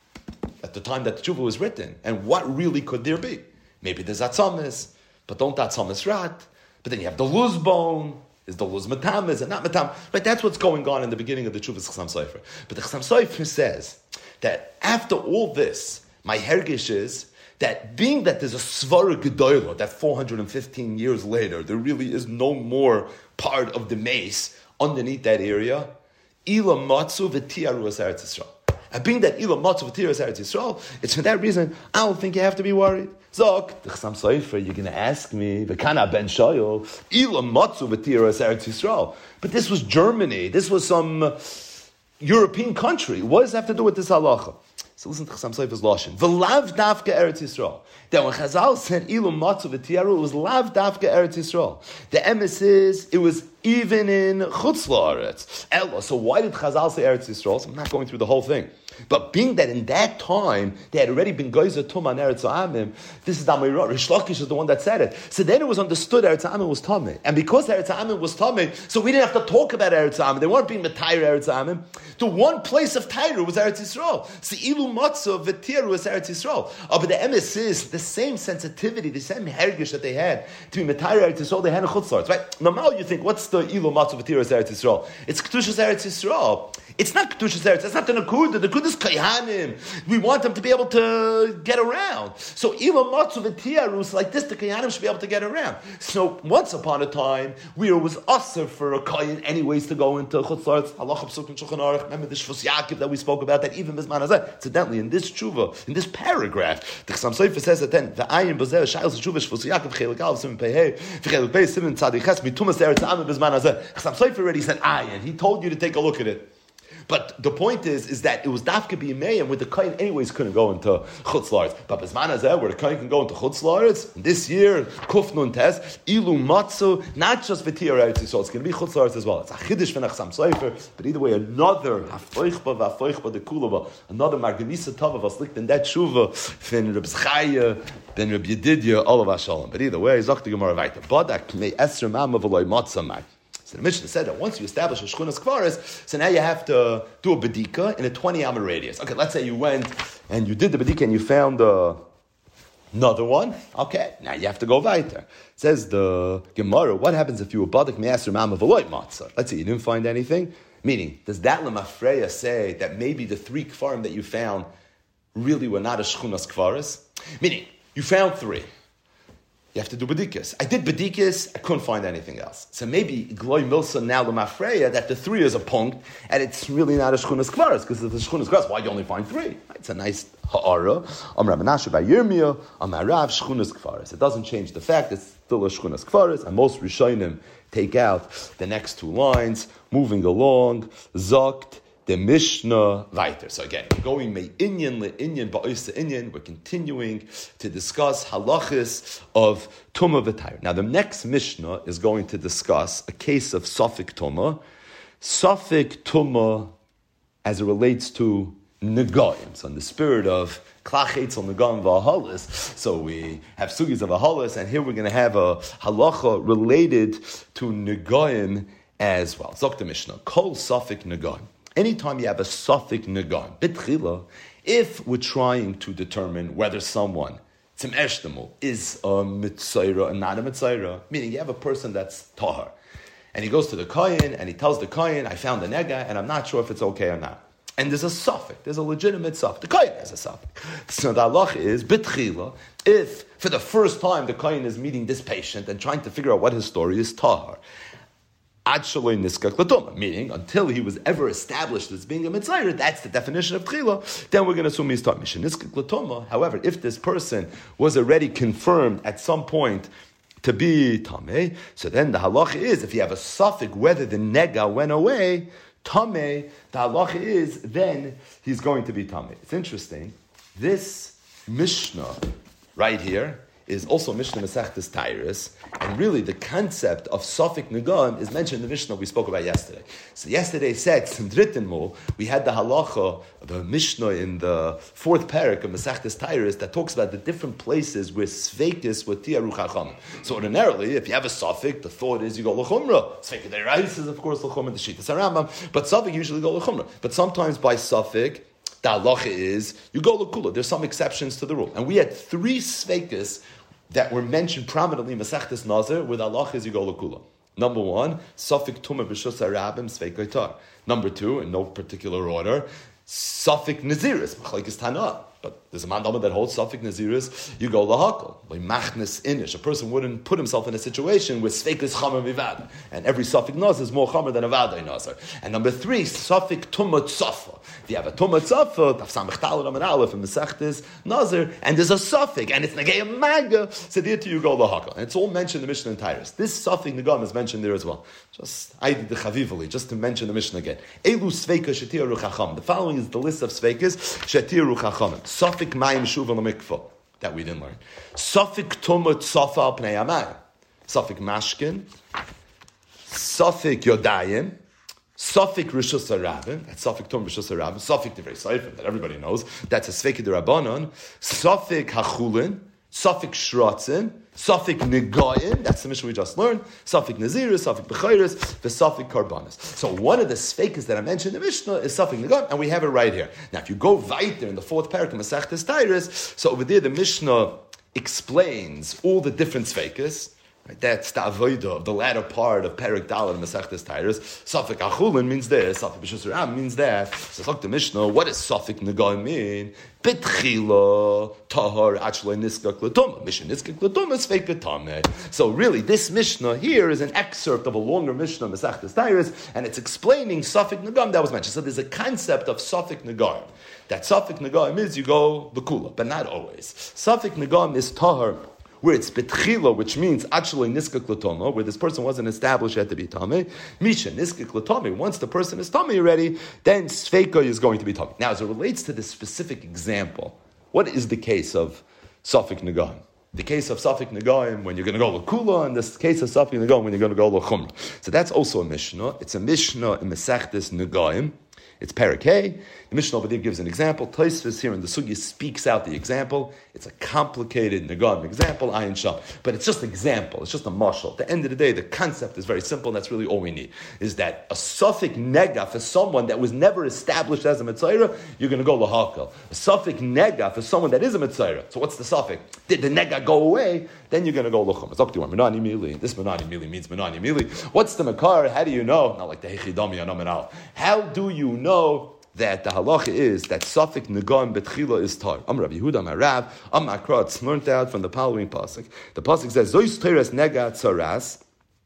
at the time that the tshuva was written. And what really could there be? Maybe there's atzamis, but don't atzamis rat. But then you have the luz bone. Is the luz matam? Is it not matam? Right, that's what's going on in the beginning of the tshuva's Chassam Sofer. But the Chassam Sofer says that after all this, my hergish is that being that there's a svara gedola, that four hundred fifteen years later, there really is no more part of the mace underneath that area. Ila matzu v'tiaru Eretz Yisrael. And being that ila matzu v'tiaru Eretz Yisrael, it's for that reason I don't think you have to be worried. Zok, the Chassam Sofer, you're going to ask me, v'kana ben shoyol, ila matzu v'tiaru Eretz Yisrael. But this was Germany. This was some European country. What does that have to do with this halacha? So listen to Chassam Sofer's lashon. V'lav dafka Eretz Yisrael. That when Chazal said ilu matzu v'tiaru, it was lav dafka Eretz Yisrael. The emes is it was even in Chutz La'aretz. Ella. So why did Chazal say Eretz Yisrael? So I'm not going through the whole thing. But being that in that time, they had already been Geyser Tum on Eretz Ha'amim, this is the Amirah. Rish Lakish is the one that said it. So then it was understood Eretz Ha'amim was Tameh. And because Eretz Ha'amim was Tameh, so we didn't have to talk about Eretz Ha'amim. They weren't being Matayr Eretz Ha'amim. The one place of Tyra was Eretz Yisrael. So Ilu Matzah V'Tiru was Eretz Yisrael. Oh, but the emes is the same sensitivity, the same hergish that they had to be Matayr Eretz Yisrael, they had in Chutz La'aretz, right? Normal you think, what's the Ilu Matzah V'Tiru was Eretz Yisrael? It's Kedushas Eretz Yisrael. It's not Kedushas Eretz, it's not the Nakuda. The Nakuda is Kayhanim. We want them to be able to get around. So Ilu Matzah V'Tiru, like this, the Kayhanim should be able to get around. So once upon a time, where it was usher for a Kayan anyways to go into Chutz La'aretz, Halacha P'suk and Shulchan Aruch, remember the Shvus Yaakov that we spoke about, that even Bizman Hazeh, incidentally, in this tshuva, in this paragraph, the Chassam Sofer says that then, the Ayin B'zeh, Shayel Shuvah Shvus Yaakov, Chelik Aleph, Simen Pehei, V'chelik Beis, Simen Tzadik Ches, Mitumas Eretz Ha'amim Bizman Hazeh. Chassam Sofer already said Ayin. He told you to take a look at it. But the point is, is that it was dafka b'yimei, where the kohen anyways couldn't go into Chutz La'aretz. But Bizman Hazeh, where the kohen can go into Chutz La'aretz, this year, Kuf Nun Tes, Ilu Matzu, not just V'tir Eretz Yisrael, it's going to be Chutz La'aretz as well. It's a chiddush from Chassam Sofer, but either way, another Hafoichba V'Hafoichba de Kulava, another Marganisa Tava Vaslicht in that tshuva, from Reb Zechariah, ben Reb Yedidya, all of Hashalom. But either way, Zok the Gemara Vayta, Badak Mei Esr Mama V'Loi Matzamai. So the Mishnah said that once you establish a Shchunas Kvaris, so now you have to do a Bedika in a twenty amma radius. Okay, let's say you went and you did the Bedika and you found uh, another one. Okay, now you have to go weiter. It says the Gemara, what happens if you were Badak Me'asr Ma'ama V'Loi Matzah? Let's say you didn't find anything. Meaning, does that Lamafreya say that maybe the three Kfarim that you found really were not a Shchunas Kvaris? Meaning, you found three. You have to do bedikas. I did bedikas, I couldn't find anything else. So maybe Gloy Milsa now Lamafreya that the three is a punct, and it's really not a Shchunas Kvaris, because if it's Shchunas Kvaris, why you only find three? It's a nice ha'ara. Am Rav Menashe by Yirmiyah, Am Harav Shchunas Kvaris. It doesn't change the fact it's still a Shchunas Kvaris, and most Rishonim take out the next two lines, moving along, Zokt, the Mishnah weiter. So again, going me inyan le inyan ba'oisa inyan, we're continuing to discuss halachis of Tumah v'Tayr. Now the next Mishnah is going to discuss a case of Safek Tumah, Safek Tumah as it relates to Negaim. So in the spirit of Klachetz on Negaim v'Ahalis, so we have sugis of Ahalis, and here we're going to have a halacha related to Negaim as well. Zok the Mishnah, Kol Safek Negaim. Anytime you have a Safek Negaim, B'tchila, if we're trying to determine whether someone Tzim Eshtemul is a Mitzayra and not a Mitzayra, meaning you have a person that's Tahar, and he goes to the Kohen and he tells the Kohen, I found the Nega and I'm not sure if it's okay or not. And there's a suffix, there's a legitimate suffix. The Kohen has a suffix. So the halacha is, B'tchila, if for the first time the Kohen is meeting this patient and trying to figure out what his story is, Tahar, Ad shaloi niskak l'tumah, meaning until he was ever established as being a mitzayir, that's the definition of tchila, then we're going to assume he's tahar. Mishin niskak l'tumah. However, if this person was already confirmed at some point to be tameh, so then the halacha is, if you have a suffix whether the nega went away, tameh, the halacha is, then he's going to be tameh. It's interesting. This Mishnah right here is also Mishnah Masechtas Tyrus, and really the concept of Safek Negaim is mentioned in the Mishnah we spoke about yesterday. So yesterday said, Sindritinmul, we had the halacha, the Mishnah in the fourth parak of Masechtas Tyrus that talks about the different places where Sveikis were Tiaruch HaChamim. So ordinarily, if you have a Safek, the thought is you go L'chumra. Sveikis Derais is of course L'chumra, the Shittas HaRambam, but Safek usually go L'chumra. But sometimes by Safek, the halacha is you go L'kula. There's some exceptions to the rule. And we had three Sveikis that were mentioned prominently in Masechtas Nazir with Allah is Yigol Kula. Number one, Safek Tumah B'Shus HaRabim Sveik Gaitar. Number two, in no particular order, Safek Naziris, Machlekes Tana. But there's a mandama that holds Safek Naziris, Yigol Lahakol. By Machnes Inish. A person wouldn't put himself in a situation where Sveik is Chamer Vivad. And every Safek Nazir is more Chamer than a Vadai Nazir. And number three, Safek Tumah Tzafa. If you have a Tumah Tzafa, Taf Samech Talad Amar Aleph in Masechtas Nazir, and there's a Safek, and it's Negei Maga, so there to Yigol Lahakol. And it's all mentioned in the Mishnah in Tyrus. This Safek Negam is mentioned there as well. Just, I did the Chavivali, just to mention the Mishnah again. Elu Sveika Shetir Ruchacham. The following is the list of Sveikas, Shetir Ruchacham. Safek Mayim Shuv al Mikvah, that we didn't learn. Safek Tumah Tzafa al Pnei Amayim. Safek Mashkin. Safek Yodayim. Safek Rishus HaRabim. That's Safek Tumah Rishus HaRabim. Safek Divrei Seifim, that everybody knows. That's a Sveika D'Rabbanan. Safek Hachulin. Safek Shratzin. Safek Negaim, that's the Mishnah we just learned. Safek Naziris, Safek Bechayris, the Safek Karbanis. So one of the Sveikas that I mentioned in the Mishnah is Safek Negaim, and we have it right here. Now, if you go weiter in the fourth parak of Masechtas Tyrus, so over there the Mishnah explains all the different Sveikas. Right, that's the avodah of the latter part of Perik Dalad and Masechtas Tyrus. Safek Achulin means this, Safek B'Shus HaRabim means that. So look the Mishnah, what does Safek Negaim mean? B'tchila tahar achlei niskak l'tumah. Mishnah niskak l'tumah sveika tameh. So really, this Mishnah here is an excerpt of a longer Mishnah, Masechtas Tyrus, and it's explaining Safek Negaim that was mentioned. So there's a concept of Safek Negaim. That Safek Negaim is you go l'kula, but not always. Safek Negaim is tahar, where it's betchila, which means actually niskak l'toma, where this person wasn't established yet to be tameh. Misha niskak l'toma. Once the person is tameh already, then sveika is going to be tameh. Now, as it relates to this specific example, what is the case of Safek Negaim? The case of Safek Negaim when you're going to go l'kula, and the case of Safek Negaim when you're going to go l'chumra. So that's also a Mishnah. It's a Mishnah in Masechtas Negaim. It's Perik Hey. The Mishnah over there gives an example. Tosfos here in the Sugya speaks out the example. It's a complicated Negaim example, Ayin Sham. But it's just an example. It's just a mashal. At the end of the day, the concept is very simple, and that's really all we need. Is that a Safek Nega for someone that was never established as a Mitzayra, you're going to go Lahakal. A Safek Nega for someone that is a Mitzayra. So what's the Safek? Did the Nega go away? Then you're going to go Lachum. It's up to you. Menani Mili. This Menani Mili means Menani Mili. What's the Makar? How do you know? Not like the Hechidami Anamanal. How do you know that the halacha is that Safek Negaim Betchila is tar? Am Rabbi Yehuda, my Rav, Am Akra, it's learned out from the following pasuk. The pasuk says, Zois Teres Nega Tzaras,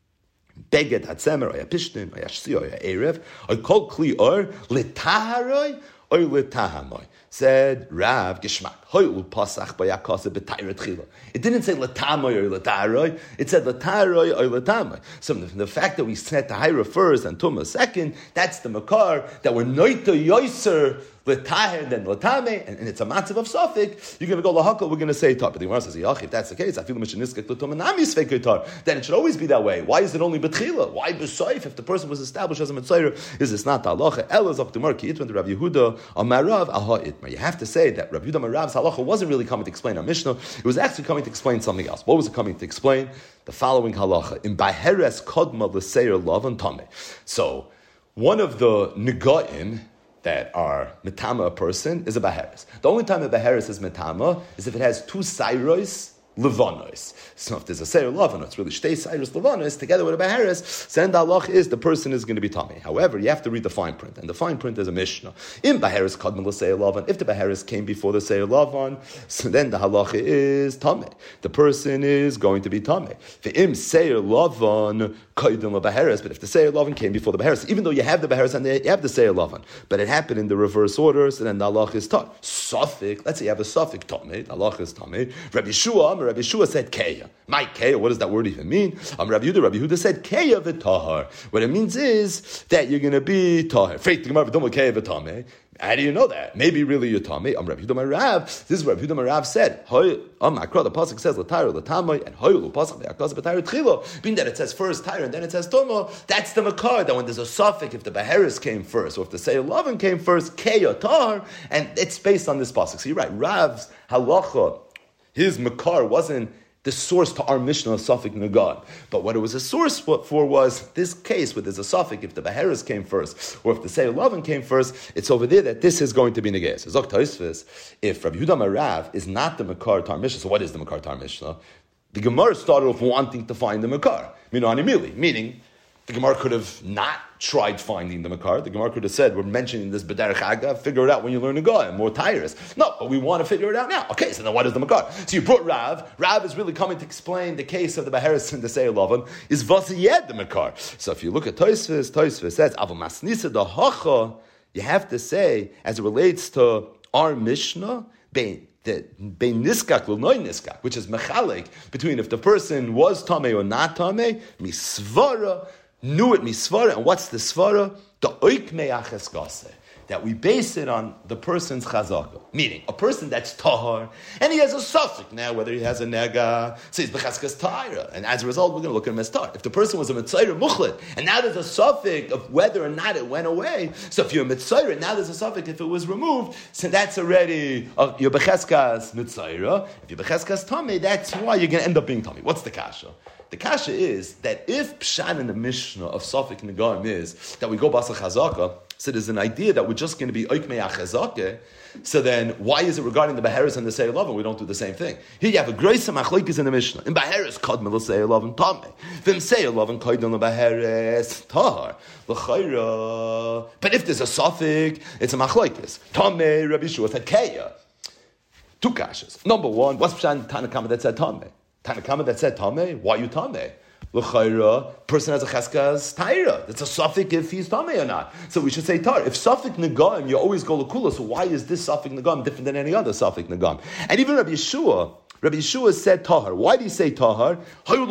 Beged Hatzemer, Oya Pishtin, Oya Shsi, Oya Erev, Oy Kol Kli Or, Litaharoi, Oy Litahamoy. Said Rav Gishmak. Hoylu pasach bayakasa b'tayra tchila. It didn't say latamoy or lataroy. It said lataroy or latamoy. So the, the fact that we said tahira first and tuma second, that's the makar that we're noita yoiser l'taher then l'tame, and, and it's a matzav of suffix. You're going to go lahakal. We're going to say tar. But the Gemara says, "Yach, if that's the case, I feel misheniskek l'tuma nami svekeitar." Then it should always be that way. Why is it only betchila? Why b'soif? If the person was established as a mitzayir, is this not halacha? Elas of Gemara ki itvan to Rabbi Yehuda amarav aha itmar. You have to say that Rabbi Yehuda Amarav's halacha wasn't really coming to explain our Mishnah. It was actually coming to explain something else. What was it coming to explain? The following halacha in baheres kodma l'seir lavan tame. So one of the negaim that are metama a person is a baheres. The only time a baheres is metama is if it has two sairos levanos. So if there's a seir levanos, it's really shtei sairos levanos together with a baheres. Then the halach is the person is going to be tummy. However, you have to read the fine print, and the fine print is a mishnah. In baheres kadmon l'seir lavan, if the baheres came before the seir lavan, so then the halach is tummy. The person is going to be tummy. Ve'im seir lavan kaidon lebaheres, but if the seir lavan came before the baheres, even though you have the baheres and you have the seir lavan, but it happened in the reverse order, so then the halach is tummy. Suffolk, let's say you have a suffix tummy, the halach is tummy. Rabbi Shua, Rabbi Shua said keya. My keya, what does that word even mean? Um, Rabbi Yehuda, Rabbi Yehuda said keya v'tahar. What it means is that you're going to be tahar. How do you know that? Maybe really you're tummy. Um, Rabbi Yehuda Marav. This is what Rabbi Yehuda Marav said. Um, Akra, the pasuk says l'tayr l'tamay and hoylu pasuk le'akaz b'tayr tchilo. Being that it says first tayr and then it says tomo. That's the makar. That when there's a suffix, if the baheres came first or if the seir lavan came first, keya tahar, and it's based on this pasuk. So you're right. Rav's halacha, his makar wasn't the source to our Mishnah of Safik Nagad. But what it was a source for was this case where there's a Safik, if the Baheres came first, or if the Seir Lavan came first, it's over there that this is going to be Negeis. Zok Taisvis, if Rabbi Yehuda Marav is not the Makar to our Mishnah, so what is the Makar to our Mishnah? The Gemara started off wanting to find the Makar, meaning the Gemara could have not tried finding the Makar. The Gemara could have said, we're mentioning this B'derech Aga, figure it out when you learn to go, and more tyrus. No, but we want to figure it out now. Okay, so then what is the Makar? So you brought Rav. Rav is really coming to explain the case of the Baheres and the Seir Lavan. Is Vasiyed the Makar? So if you look at Tosfos, Tosfos says, Aval Masnisa the Hacha, you have to say, as it relates to our Mishnah, Bein, the bein niskak will noy niskak, which is mechalik, between if the person was tamei or not tamei, misvara, knew it misvara, and what's the svara? The oik me'aches gase. That we base it on the person's chazaka. Meaning, a person that's tahar, and he has a suffix now, whether he has a nega, so he's b'chaskas tahira. And as a result, we're going to look at him as tahar. If the person was a mitzayir muchlet, and now there's a suffix of whether or not it went away, so if you're a mitzayir, now there's a suffix if it was removed, so that's already, uh, you're b'chaskas mitzayir. If you're b'chaskas tameh, that's why you're going to end up being tameh. What's the kasha? The kasha is that if pshan in the Mishnah of Safik Negaim is that we go basa chazaka, so there's an idea that we're just going to be oik me'ach chazaka, so then why is it regarding the Baheres and the Seir Lavan we don't do the same thing? Here you have a greisa machlokes in the Mishnah. In Baheres kadmel Seir Lavan tameh, v'im Seir Lavan kaidon Baheres tahar l'chayra. But if there's a suffix, it's a machlokes. Tameh Rabbi Shua said keya. Two kashas. Number one, what's pshan Tanakama that said tameh? Tanakama that said tameh, why you tameh? L'chayra, person has a cheskas taira. It's a suffix if he's tameh or not. So we should say tar. If suffix negaim, you always go l'kula. So why is this suffix negaim different than any other suffix negaim? And even Rabbi Yeshua, Rabbi Yeshua said tahar. Why do you say tahar? You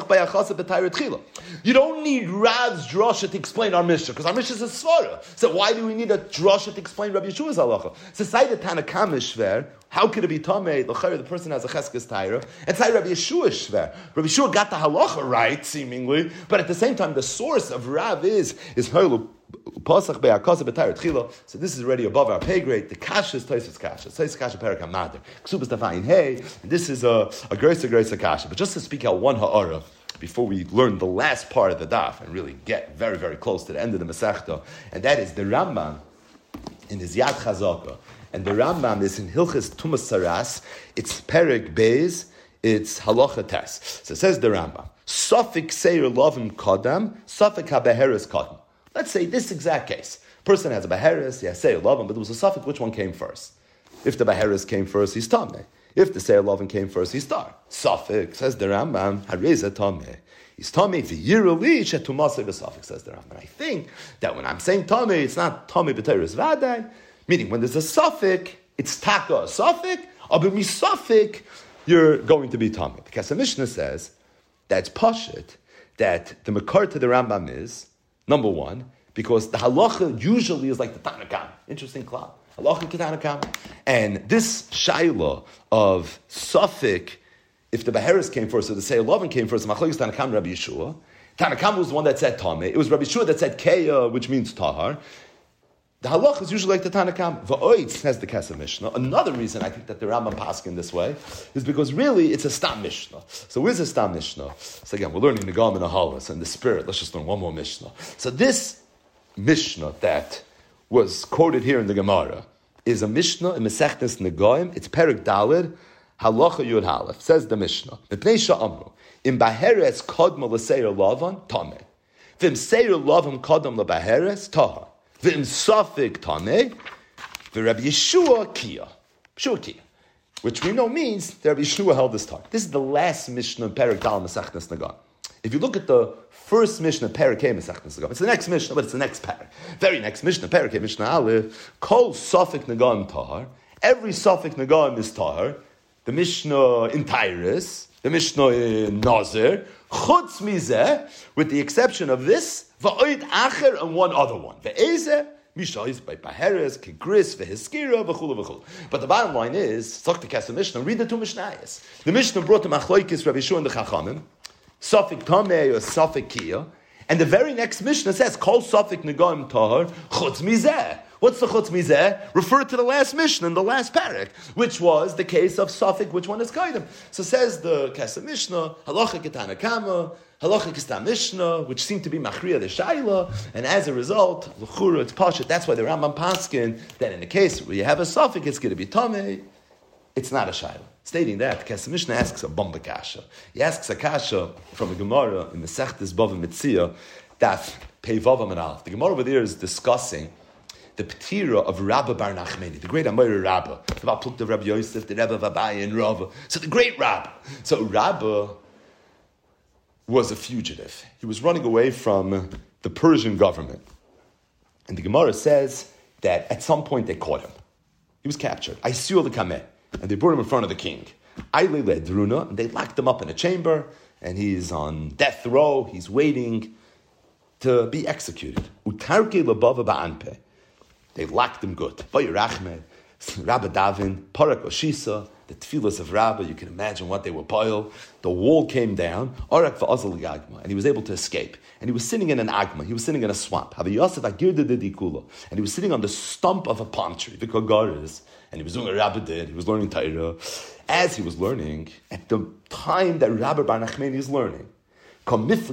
don't need Rav's drasha to explain our Mishnah, because our Mishnah is a svara. So why do we need a drasha to explain Rabbi Yeshua's halacha? So say the Tanakama shver. How could it be tamei? The person has a cheskes taira, and say Rabbi Yeshua shver. Rabbi Yeshua got the halacha right, seemingly, but at the same time, the source of Rav is is ha'lu pasach be'akasa b'taira tchila. So this is already above our pay grade. The kasha is Tosfos kasha. Tosfos kasha perak hamader. Ksubas tafayin hey. This is a a grace a grace a kasha. But just to speak out one ha'ara before we learn the last part of the daf and really get very very close to the end of the Masechta, and that is the Rambam in his Yad Chazaka. And the Rambam is in Hilchas Tumas Saras. It's Perek Beis. It's Halacha Tes. So says the Rambam. Safik Seir Lavim Kadam. Safik HaBeheres Kadam. Let's say this exact case. Person has a Beheres, he has Seir Lavim, but there was a Safik. Which one came first? If the Beheres came first, he's Tameh. If the Seir Lavim came first, he's Tar. Safik, says the Rambam, Hareza Tameh. He's Tameh v'yiruli shetumasei v'safik, says the Rambam. I think that when I'm saying Tameh, it's not Tameh b'teres v'adai. Meaning, when there's a suffix, it's taka a suffix, Aber misafik, you're going to be Tameh. Because the Mishnah says that it's pashut, that the makar to the Rambam is, number one, because the halacha usually is like the Tanna Kamma. Interesting klal. Halacha Tanna Kamma. And this shaila of safik, if the Beheres came first, or the Seir Lovin came first, Machlokes Tanna Kamma, Rabbi Yeshua. Tanna Kamma was the one that said Tameh. It was Rabbi Yeshua that said Keya, which means Tahar. The halach is usually like the Tanna Kamma. Va'oid says the Kesef Mishnah. Another reason I think that the Rambam paskin this way is because really it's a Stam Mishnah. So where's a Stam Mishnah? So again, we're learning the Gam and the Halas and the Spirit. Let's just learn one more Mishnah. So this Mishnah that was quoted here in the Gemara is a Mishnah in Masechtas Negoim. It's Perek Daled, Halacha Yud Halef. Says the Mishnah. B'pnei sha'amru, im baheres kodma l'seir lavan, tameh. V'im seir lavan kodam l'baheres, tahar. V'im safik tameh. V'Rabbi Yeshua kia. Yeshua kia. Which we know means that Rabbi Yeshua held this time. This is the last Mishnah in Perek Daled Masechtas Negoim. If you look at the first Mishnah, Perek Hey Masechtas Negoim, it's the next Mishnah, but it's the next Perek. Very next Mishnah, Perek Hey Mishnah Aleph, Kol Safik Negoim Tahar. Every Safik Negoim is Tahar. The Mishnah in Tyrus, the Mishnah in Nazir, Chutz Mizeh, with the exception of this, Va'oid Acher and one other one. Ve'ezeh, Misha is by Baheres, Kegris, Ve'heskira, V'chulu, V'chulu. But the bottom line is, talk to Kesef Mishnah, read the two Mishnayos. The Mishnah brought the Machlokes, Rabbi Yeshua and the Chachamim, Safik Tameh or Safik Kia, and the very next Mishnah says, Kol Safik Negoim Tahar, Chutz Mizeh. What's the chutz mizeh? Refer to the last Mishnah in the last parak, which was the case of Safik, which one is Kaidim. So says the Kesef Mishnah, Halacha Tanna Kamma, Halacha Stam Mishnah, which seem to be Machriya the Shaila, and as a result, L'chura, it's Pashat. That's why the Rambam Paskin, that in the case where you have a Safik, it's going to be Tameh, it's not a Shaila. Stating that, Kesef Mishnah asks a bomba kasha. He asks a kasha from a Gemara in the Sechtes Bava Mitzia, that Pei Vav Amud Aleph. The Gemara over there is discussing the Petira of Rabba Bar Nachmeni, the great Amoyer Rabba, the Plukta of Rabbi Yosef, the Rebbe of Abaye and Rava. So the great Rabba. So Rabba was a fugitive. He was running away from the Persian government. And the Gemara says that at some point they caught him. He was captured. I seal the Kameh. And they brought him in front of the king. Aile le Druna, and they locked him up in a chamber, and he's on death row, he's waiting to be executed. Utarke lebava ba'anpe. They locked him good. Vayirachme, Rabbi Davin, Parak Oshisa, the tefillas of Rabbi, you can imagine what they were piled. The wall came down, Arak va'azal yagma, and he was able to escape. And he was sitting in an agma, he was sitting in a swamp. Havi Yosef agirda didikula, and he was sitting on the stump of a palm tree, the kagaris, and he was doing a Rabbi did, he was learning Torah. As he was learning, at the time that Rabbi Bar Nachmeni is learning, there was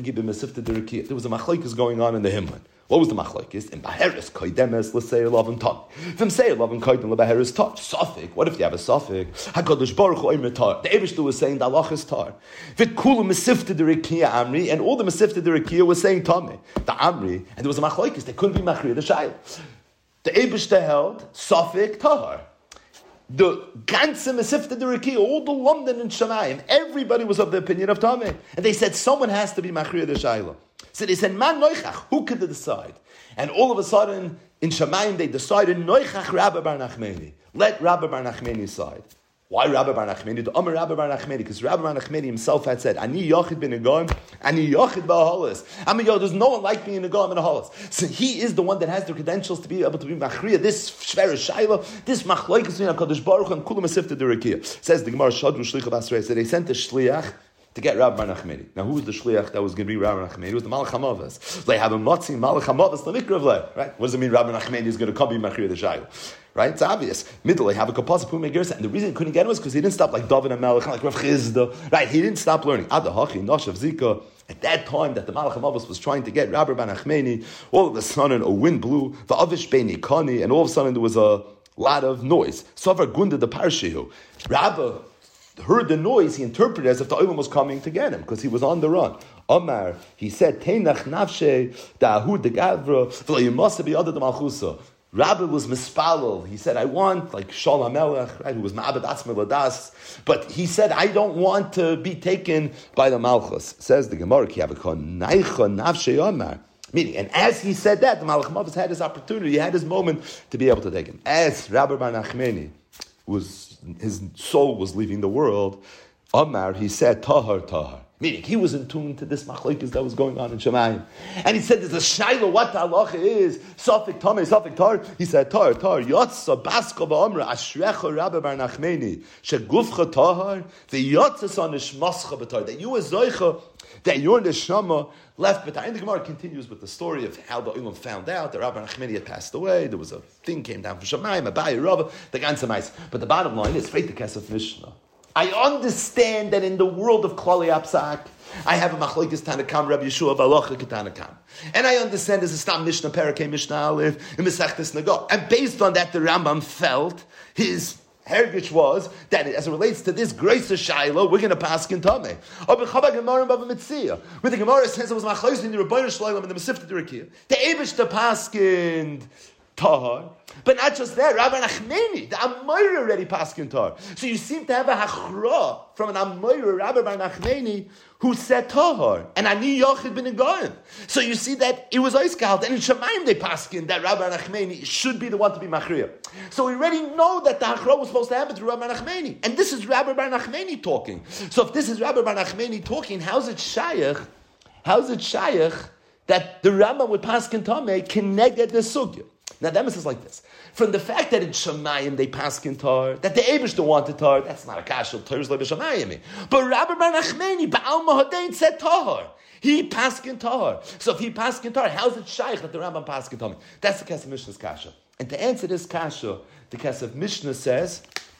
a machlokes going on in the Himlan. What was the machlokes? In Baheres koidemes l'seir lavin tar. From seir lavin koidem lebaheres tar. Safik. What if you have a safik? Hakadosh Baruch Hu oimer tar. The Eibishter was saying the halach is tar. V'kulu mesifte derikia amri, and all the mesifte derikia was saying tameh. The amri, and there was a machlokes. They couldn't be machriya the shayl. The Eibishter held safik tar. The ganze mesifte derikia, all the London and Shamayim, everybody was of the opinion of tameh, and they said someone has to be machriya the shayla. So they said, man noichach, who could decide? And all of a sudden, in Shamayim, they decided, noichach Rabbi Bar Nachmeni. Let Rabbi Bar Nachmeni decide. Why Rabbi Bar Nachmeni? The Amar Rabbi Bar Nachmeni, because Rabbi Bar Nachmeni himself had said, Ani yochid bin Negam, Ani yochid ba'ahalas. I mean, yo, there's no one like me in Negam and Ahalas. So he is the one that has the credentials to be able to be machriya. This shver shayla, this machlokes between HaKadosh Baruch Hu and kulam asifta derikia. Says the Gemara Shadru Shliach of Asrei. So they sent a shliach to get Rabbi Bar Nachmeni. Now, who was the shliach that was going to be Rabbi Nachmeni? It was the Malach HaMavos. They have a motzi Malach HaMavos l'mikrav le. Right? What does it mean? Rabbi Nachmeni is going to come be machriya the shayla. Right? It's obvious. Middle, they have a kapasa pume gersa, and the reason he couldn't get him was because he didn't stop like David and Melech, like Rav Chizda. Right? He didn't stop learning. Ad hachi noshav zika. At that time that the Malach HaMavos was trying to get Rabbi Bar Nachmeni, all of a sudden a wind blew, the avish beini kani, and all of a sudden there was a lot of noise. Sovar gunda the parshihu. Rabbi heard the noise, he interpreted as if the Olam was coming to get him, because he was on the run. Omar, he said, Teinach nafshe da'ahud de gavra v'lo yimasa b'yada de malchusa. Rabbi was mispalel. He said, I want, like Shol HaMelech, right, who was ma'abed atzmei ladas, but he said, I don't want to be taken by the malchus. Says the Gemara, ki avakon naicha nafshe Omar. Meaning, and as he said that, the Malach HaMavos had his opportunity, he had his moment to be able to take him. As Rabbi Bar Nachmeni was his soul was leaving the world, Amar, he said, Tahar, Tahar. Meaning, he was in tune to this machlokes that was going on in Shemayim. And he said, there's a shayla, what the halacha is, Safik Tameh, Safik Tar. He said, Tar, Tar, Yotza, Baska, Ba'amra, Ashrecha, Rabbi Bar Nachmeni, Shegufcha, Tahar, the Yotza, Son, Ishmascha, B'tar, that you as Zoicha, that your neshama left B'tar. And the Gemara continues with the story of how the Ulam found out that Rabbi Nachmeni had passed away. There was a thing came down from Shemayim, Abaye, Rabba, the ganze mais. But the bottom line is, Freit the Kesef Mishnah. I understand that in the world of Klali Apsak, I have a machlokes Tanakam, Rabbi Yeshua, V'alocha Tanakam. And I understand there's a Stam Mishnah, Parakeh Mishnah Aleph, in Mesechtes Nago. And based on that, the Rambam felt his hergish was that as it relates to this grace of Shiloh, we're going to pass in Tameh. Or B'chaba Gemara and Bava Mitzia. Where the Gemara says it was machlokes in the Rebbeinu Shloim and the Mesifta Derikia. The Eibush to paskin Tahar. But not just that, Rabbi Nachmeni, the Amoira already paskin Tahar. So you seem to have a hachra from an Amoira, Rabbi Bar Nachmeni, who said Tahar, and Ani Yochid bin Goyim. So you see that it was Oiskalt, and in Shemayim they paskin that Rabbi Nachmeni should be the one to be Machriya. So we already know that the hachra was supposed to happen to Rabbi Nachmeni, and this is Rabbi Bar Nachmeni talking. So if this is Rabbi Bar Nachmeni talking, how's it Shayach? How's it Shayach that the Rambam would paskin Tameh connected the sugya? Now, the emphasis is like this. From the fact that in Shemayim they paskin Tar, that the Eibush don't want the Tar, that's not a kashal, Tar's like Shemayim. But Rabbi Bar Nachmeni, Ba'alma Hodein said Tar. He paskin Tar. So if he paskin Tar, how's it shaykh that the Rambam paskin Tar? That's the Kesef Mishnah's kasha. And to answer this kasha, the Kesef Mishnah says,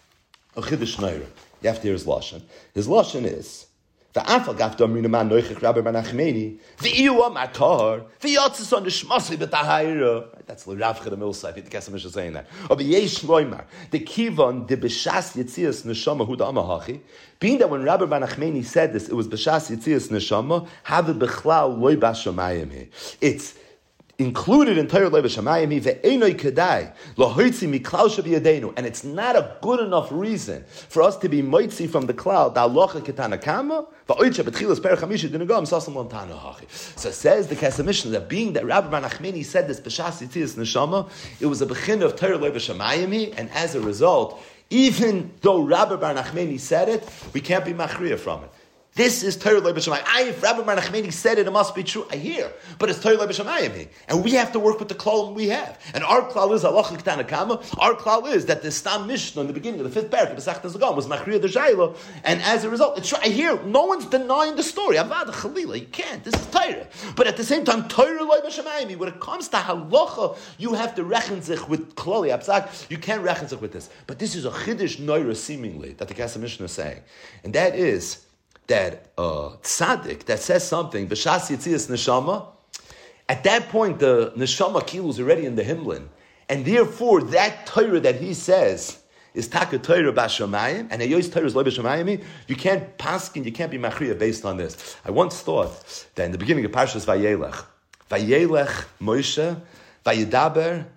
a Chiddush Neira. You have to hear his Lashon. His Lashon is, the Anfal gaf domrina man noichich Rabbi Bar Nachmeni, the Iwa matar, the Yotzis on the Shmasi b'tahayra. That's the Rav Cheda Milsai, the Kesef Mishnah saying that. Or Yesh Loimar, the Kivon, the B'shas Yitzias Neshama Huda Amahachi. Being that when Rabbi Bar Nachmeni said this, it was B'shas Yitzias Neshama, have it B'chlal Loi Bashamayim. It's included in Torah Leva Shamayim, ve'enoi kedai lohoitzi miklal shabiyadenu, and it's not a good enough reason for us to be moitzi from the cloud. The halacha ketana kama va'oitcha betchilas perach hamishi dinagam sasam lantana hachi. So says the Kesef Mishnah that being that Rabbi Bar Nachmeni said this b'shas yitzias neshama, it was a bechin of Torah Leva Shamayim, and as a result, even though Rabbi Bar Nachmeni said it, we can't be machriya from it. This is Torah Lei B'Shamayim. I, if Rabbi Bar Nachmeni said it, it must be true. I hear, but it's Torah Lei B'Shamayim, and we have to work with the klal we have. And our klal is halacha ketana kama. Our klal is that the Stam Mishnah in the beginning of the fifth parak of Masechtas Nagam was machriya de Shaila, and as a result, it's true. I hear no one's denying the story. Avad Chalila, you can't. This is Torah, but at the same time, Torah Lei B'Shamayim. When it comes to halacha, you have to reckon sich with klali abzak. You can't reckon sich with this. But this is a chiddush noira seemingly that the Kesef Mishnah is saying, and that is that uh, tzaddik that says something, b'shas yitzias neshama, at that point the neshama kilu is already in the himlin, and therefore that Torah that he says is taka Torah b'shamayim, and hayos Torah is lo b'shamayim. You can't paskin, you can't be machriya based on this. I once thought that in the beginning of Parshas Vayelech, Vayelech Moshe, Vayedaber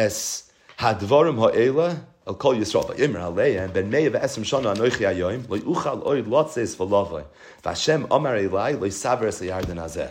es hadvarim ha'ela. I'll call Yisrael. V'yimer aleihem ben mei v'esem shana anochi hayoim lo yuchal oid lotzes v'lavoi v'Hashem amar elai lo yisaver es hayarden hazeh.